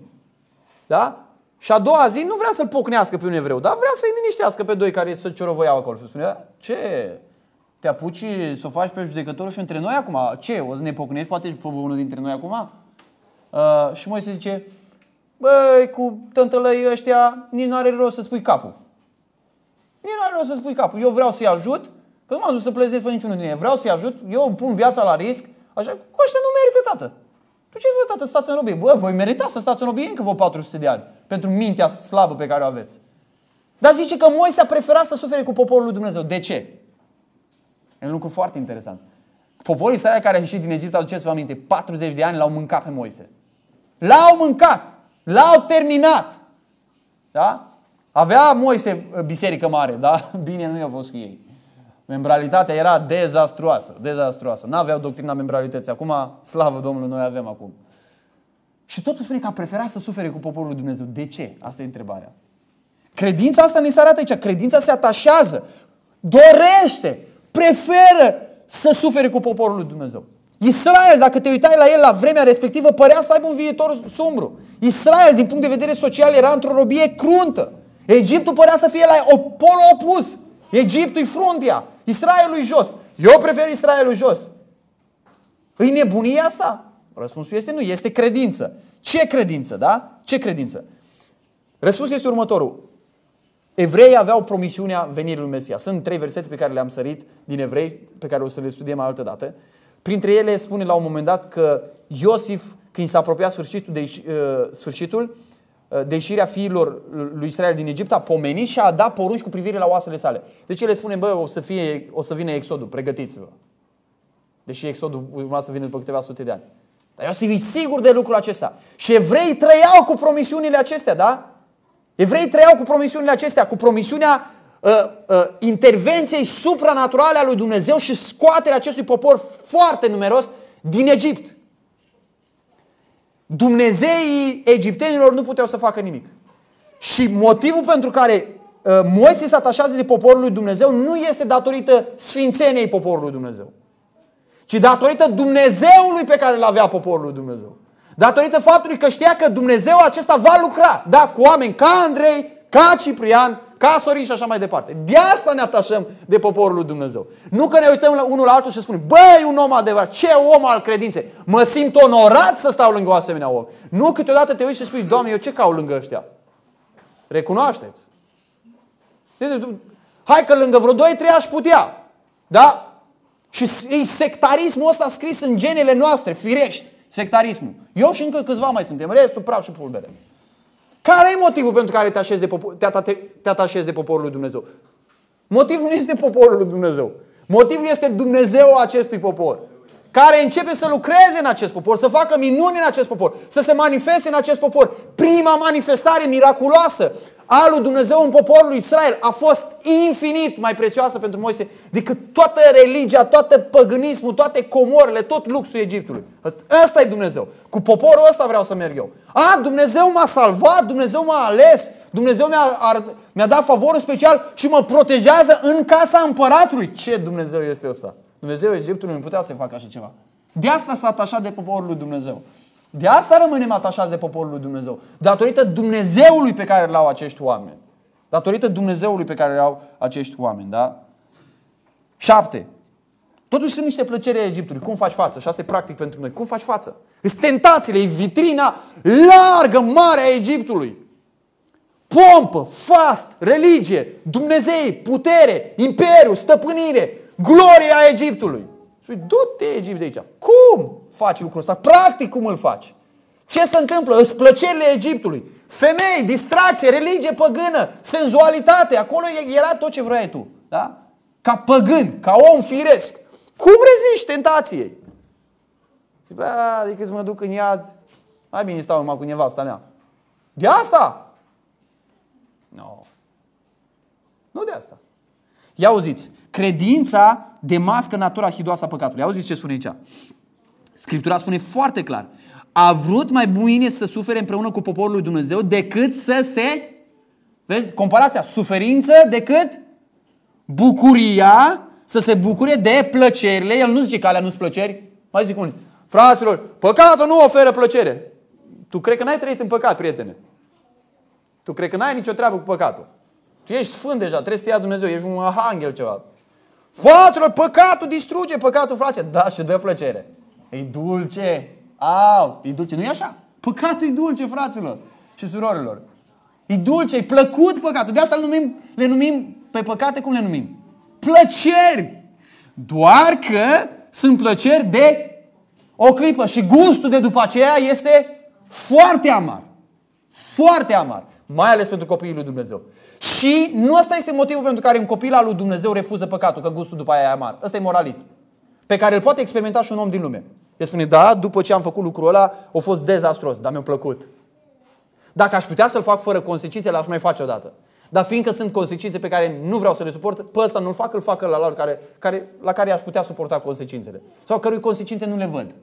Da? Și a doua zi nu vrea să-l pocnească pe un evreu, dar vrea să-i liniștească pe doi care se ciorovăiau acolo. Și spunea, ce? Te apuci să o faci pe judecătorul și între noi acum? Ce? O să ne pocnești poate pe unul dintre noi acum? Uh, și Moise zice, băi, cu tântălăii ăștia nici nu are rost să spui capul. Nici nu are rost să spui capul. Eu vreau să-i ajut, că nu m-am dus să plezesc pe niciunul din ei. Vreau să-i ajut, eu îmi pun viața la risc, așa, cu ăștia nu merită, tată. Tu ce vă, tată, stați în robie? Bă, voi merita să stați în robie încă vă patru sute de ani, pentru mintea slabă pe care o aveți. Dar zice că Moise a preferat să sufere cu poporul lui Dumnezeu. De ce? E un lucru foarte interesant. Poporul Israel care a ieșit din Egipt, aduceți-vă aminte, patruzeci de ani l-au mâncat pe Moise. L-au mâncat! L-au terminat! Da? Avea Moise biserică mare, da? Bine nu i-a fost cu ei. Membralitatea era dezastruoasă, dezastruoasă. N-aveau doctrina membralității. Acum, slavă Domnului, noi avem acum. Și totul spune că a preferat să sufere cu poporul lui Dumnezeu. De ce? Asta e întrebarea. Credința asta ne se arată aici. Credința se atașează, dorește, preferă să sufere cu poporul lui Dumnezeu. Israel, dacă te uitai la el la vremea respectivă, părea să aibă un viitor sumbru. Israel, din punct de vedere social, era într-o robie cruntă. Egiptul părea să fie la pol opus. Egiptul-i fruntea, Israelul-i jos. Eu prefer Israelul jos. Îi nebunia asta? Răspunsul este nu, este credință. Ce credință, da? Ce credință? Răspunsul este următorul. Evreii aveau promisiunea venirii lui Mesia. Sunt trei versete pe care le-am sărit din Evrei, pe care o să le studiem altă dată. Printre ele spune la un moment dat că Iosif, când s-a apropiat sfârșitul de, uh, sfârșitul de ieșirea fiilor lui Israel din Egipt, a pomenit și a dat porunci cu privire la oasele sale. Deci ele spune, bă, o să, fie, o să vină Exodul, pregătiți-vă. Deși Exodul urma să vină după câteva sute de ani. Dar eu să fii sigur de lucrul acesta. Și evreii trăiau cu promisiunile acestea, da? Evreii trăiau cu promisiunile acestea, cu promisiunea uh, uh, intervenției supranaturale a lui Dumnezeu și scoaterea acestui popor foarte numeros din Egipt. Dumnezeii egiptenilor nu puteau să facă nimic. Și motivul pentru care uh, Moise se atașează de poporul lui Dumnezeu nu este datorită sfințeniei poporului lui Dumnezeu, ci datorită Dumnezeului pe care îl avea poporul lui Dumnezeu. Datorită faptului că știa că Dumnezeu acesta va lucra, da, cu oameni ca Andrei, ca Ciprian, casorii și așa mai departe. De asta ne atașăm de poporul lui Dumnezeu. Nu că ne uităm la unul la altul și spunem, băi, un om adevărat, ce om al credinței, mă simt onorat să stau lângă o asemenea om. Nu, câteodată te uiți și spui, Doamne, eu ce caut lângă ăștia? Recunoașteți. Hai că lângă vreo doi trei aș putea. Da? Și e sectarismul ăsta scris în genele noastre, firești. Sectarismul. Eu și încă câțiva mai suntem, restul praf și pulbere. Care e motivul pentru care te, așezi de popor, te, te, te atașezi de poporul lui Dumnezeu? Motivul nu este poporul lui Dumnezeu. Motivul este Dumnezeu acestui popor, care începe să lucreze în acest popor, să facă minuni în acest popor, să se manifeste în acest popor. Prima manifestare miraculoasă a lui Dumnezeu în poporul lui Israel a fost infinit mai prețioasă pentru Moise decât toată religia, toată păgânismul, toate comorile, tot luxul Egiptului. Ăsta e Dumnezeu. Cu poporul ăsta vreau să merg eu. A, Dumnezeu m-a salvat, Dumnezeu m-a ales, Dumnezeu mi-a, mi-a dat favorul special și mă protejează în casa împăratului. Ce Dumnezeu este ăsta? Dumnezeu Egiptului nu putea să facă așa ceva. De asta s-a atașat de poporul lui Dumnezeu. De asta rămânem atașați de poporul lui Dumnezeu. Datorită Dumnezeului pe care îl au acești oameni. Datorită Dumnezeului pe care îl au acești oameni. Da? Șapte. Totuși sunt niște plăceri a Egiptului. Cum faci față? Și asta e practic pentru noi. Cum faci față? Sunt tentațiile, e vitrina largă, mare a Egiptului. Pompă, fast, religie, Dumnezei, putere, imperiu, stăpânire, gloria Egiptului. Spui, du-te Egipt de aici. Cum faci lucrul ăsta? Practic cum îl faci? Ce se întâmplă? Îți plăcerile Egiptului. Femei, distracție, religie păgână, senzualitate. Acolo era tot ce vrei tu. Da? Ca păgân, ca om firesc. Cum reziști tentației? Zici, bă, adică să mă duc în iad. Mai bine stau numai cu nevasta mea. De asta? Nu. No. Nu de asta. Ia auziți. Credința demască natura hidoasă a păcatului. Auziți ce spune aici? Scriptura spune foarte clar. A vrut mai bine să sufere împreună cu poporul lui Dumnezeu decât să se... Vezi? Comparația. Suferință decât bucuria, să se bucure de plăcerile. El nu zice că alea nu-s plăceri. Mai zic unii. Fraților, păcatul nu oferă plăcere. Tu cred că n-ai trăit în păcat, prietene. Tu cred că n-ai nicio treabă cu păcatul. Tu ești sfânt deja, trebuie să te ia Dumnezeu, ești un arhanghel ceva. Fraților, păcatul distruge, păcatul face. Da, și dă plăcere. E dulce. Au, e dulce. Nu e așa? Păcatul e dulce, fraților și surorilor. E dulce, e plăcut păcatul. De asta le numim, le numim pe păcate, cum le numim? Plăceri. Doar că sunt plăceri de o clipă și gustul de după aceea este foarte amar. Foarte amar. Mai ales pentru copiii lui Dumnezeu. Și nu ăsta este motivul pentru care un copil al lui Dumnezeu refuză păcatul, că gustul după aia e amar. Ăsta e moralism. Pe care îl poate experimenta și un om din lume. El spune, da, după ce am făcut lucrul ăla, a fost dezastros, dar mi-a plăcut. Dacă aș putea să-l fac fără consecințe, l-aș mai face odată. Dar fiindcă sunt consecințe pe care nu vreau să le suport, pe ăsta nu-l fac, îl fac la alt care, care, la care aș putea suporta consecințele. Sau cărui consecințe nu le văd.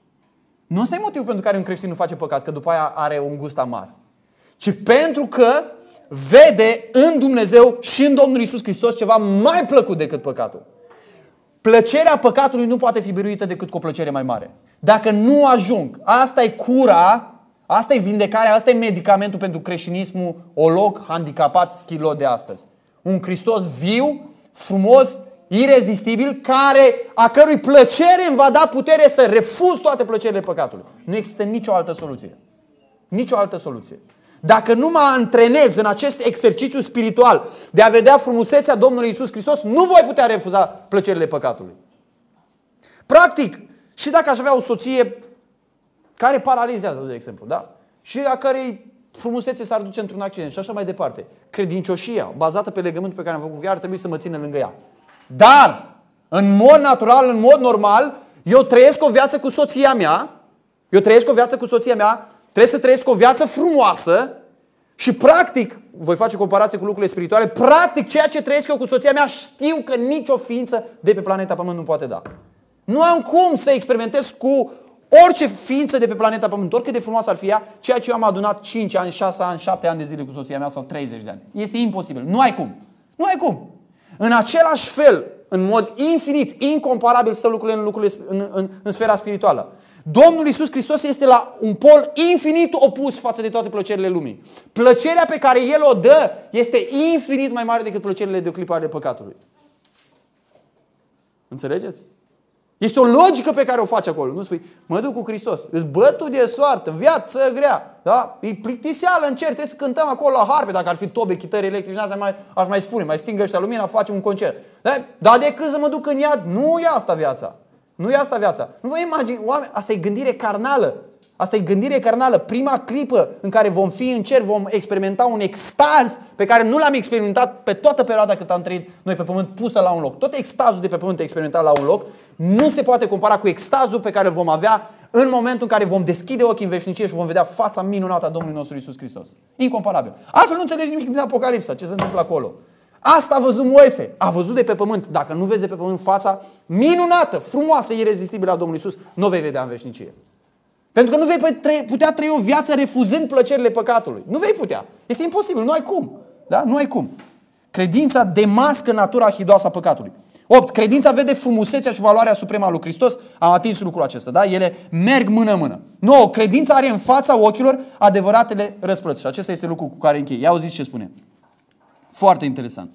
Nu ăsta e motivul pentru care un creștin nu face păcat, că după aia are un gust amar. Ci pentru că vede în Dumnezeu și în Domnul Iisus Hristos ceva mai plăcut decât păcatul. Plăcerea păcatului nu poate fi biruită decât cu o plăcere mai mare. Dacă nu ajung, asta e cura, asta e vindecarea, asta e medicamentul pentru creștinismul olog, handicapat, schilo de astăzi. Un Hristos viu, frumos, irezistibil, care, a cărui plăcere îmi va da putere să refuz toate plăcerile păcatului. Nu există nicio altă soluție. Nicio altă soluție. Dacă nu mă antrenez în acest exercițiu spiritual de a vedea frumusețea Domnului Iisus Hristos, nu voi putea refuza plăcerile păcatului. Practic, și dacă aș avea o soție care paralizează, de exemplu, da? Și a cărei frumusețe s-ar duce într-un accident și așa mai departe, credincioșia bazată pe legământul pe care am făcut cu ea ar trebui să mă țină lângă ea. Dar, în mod natural, în mod normal, eu trăiesc o viață cu soția mea, eu trăiesc o viață cu soția mea, trebuie să trăiesc o viață frumoasă și practic, voi face comparație cu lucrurile spirituale, practic ceea ce trăiesc eu cu soția mea știu că nicio ființă de pe planeta Pământ nu poate da. Nu am cum să experimentez cu orice ființă de pe planeta Pământ, oricât de frumoasă ar fi ea, ceea ce eu am adunat cinci ani, șase ani, șapte ani de zile cu soția mea sau treizeci de ani. Este imposibil. Nu ai cum. Nu ai cum. În același fel, în mod infinit, incomparabil stă lucrurile în, lucrurile, în, în, în sfera spirituală. Domnul Iisus Hristos este la un pol infinit opus față de toate plăcerile lumii. Plăcerea pe care El o dă este infinit mai mare decât plăcerile de o clipă ale păcatului. Înțelegeți? Este o logică pe care o faci acolo. Nu spui, mă duc cu Hristos, îți bătut de soartă, viață grea, da? E plictiseală în cer, trebuie să cântăm acolo la harpe, dacă ar fi tobe, chitări electrice, asta mai, aș mai spune, mai stingă ăștia lumina, facem un concert. Da? Dar decât să mă duc în iad, nu e asta viața. Nu e asta viața. Nu vă imagini, oameni, asta e gândire carnală. Asta e gândire carnală. Prima clipă în care vom fi în cer, vom experimenta un extaz pe care nu l-am experimentat pe toată perioada cât am trăit noi pe pământ, pusă la un loc. Tot extazul de pe pământ experimentat la un loc nu se poate compara cu extazul pe care îl vom avea în momentul în care vom deschide ochii în veșnicie și vom vedea fața minunată a Domnului nostru Iisus Hristos. Incomparabil. Altfel nu înțelegi nimic din Apocalipsa, ce se întâmplă acolo. Asta a văzut Moise, a văzut de pe pământ. Dacă nu vezi de pe pământ fața minunată, frumoasă, irezistibilă a Domnului Iisus, nu o vei vedea în veșnicie. Pentru că nu vei putea trăi o viață refuzând plăcerile păcatului. Nu vei putea. Este imposibil, nu ai cum. Da? Nu ai cum. Credința demască natura hidoasă a păcatului. opt. Credința vede frumusețea și valoarea supremă a lui Hristos. Am atins lucrul acesta. Da? Ele merg mână-mână. nouă. Credința are în fața ochilor adevăratele răsplăți. Și acesta este lucrul cu care închei. Ia auziți ce spune. Foarte interesant.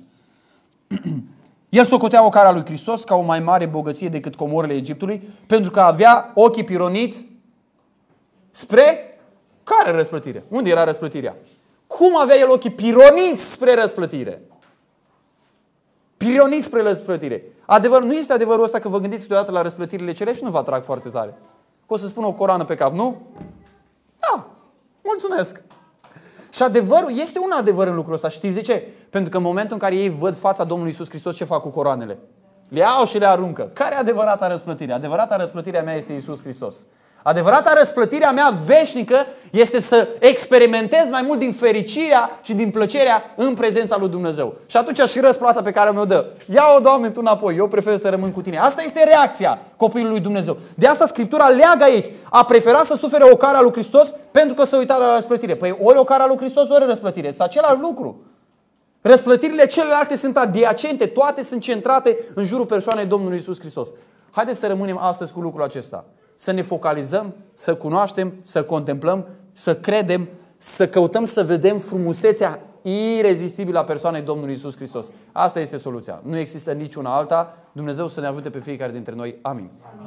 El socotea ocara lui Hristos ca o mai mare bogăție decât comorile Egiptului, pentru că avea ochii pironiți spre care răsplătire? Unde era răsplătirea? Cum avea el ochii pironiți spre răsplătire? Pironiți spre răsplătire. Adevăr, nu este adevărul ăsta că vă gândiți câteodată la răsplătirile cerești? Nu vă atrag foarte tare. Că o să spun o coroană pe cap, nu? Da, mulțumesc. Și adevărul, este un adevăr în lucrul ăsta. Știți de ce? Pentru că în momentul în care ei văd fața Domnului Iisus Hristos, ce fac cu coroanele? Le iau și le aruncă. Care e adevărata răsplătire? Adevărata răsplătire a mea este Iisus Hristos. Adevărata răsplătire a mea veșnică este să experimentez mai mult din fericirea și din plăcerea în prezența lui Dumnezeu. Și atunci și răsplata pe care mi-o dă. Ia-o, Doamne, tu înapoi, eu prefer să rămân cu tine. Asta este reacția copilului lui Dumnezeu. De asta Scriptura leagă aici. A preferat să sufere ocara lui Hristos pentru că s-a uitat la răsplătire. Păi ori ocara lui Hristos, ori răsplătire. Este același lucru. Răsplătirile celelalte sunt adiacente, toate sunt centrate în jurul persoanei Domnului Iisus Hristos. Haideți să rămânem astăzi cu lucrul acesta. Să ne focalizăm, să cunoaștem, să contemplăm, să credem, să căutăm să vedem frumusețea irezistibilă a persoanei Domnului Iisus Hristos. Asta este soluția. Nu există niciuna alta. Dumnezeu să ne ajute pe fiecare dintre noi. Amin.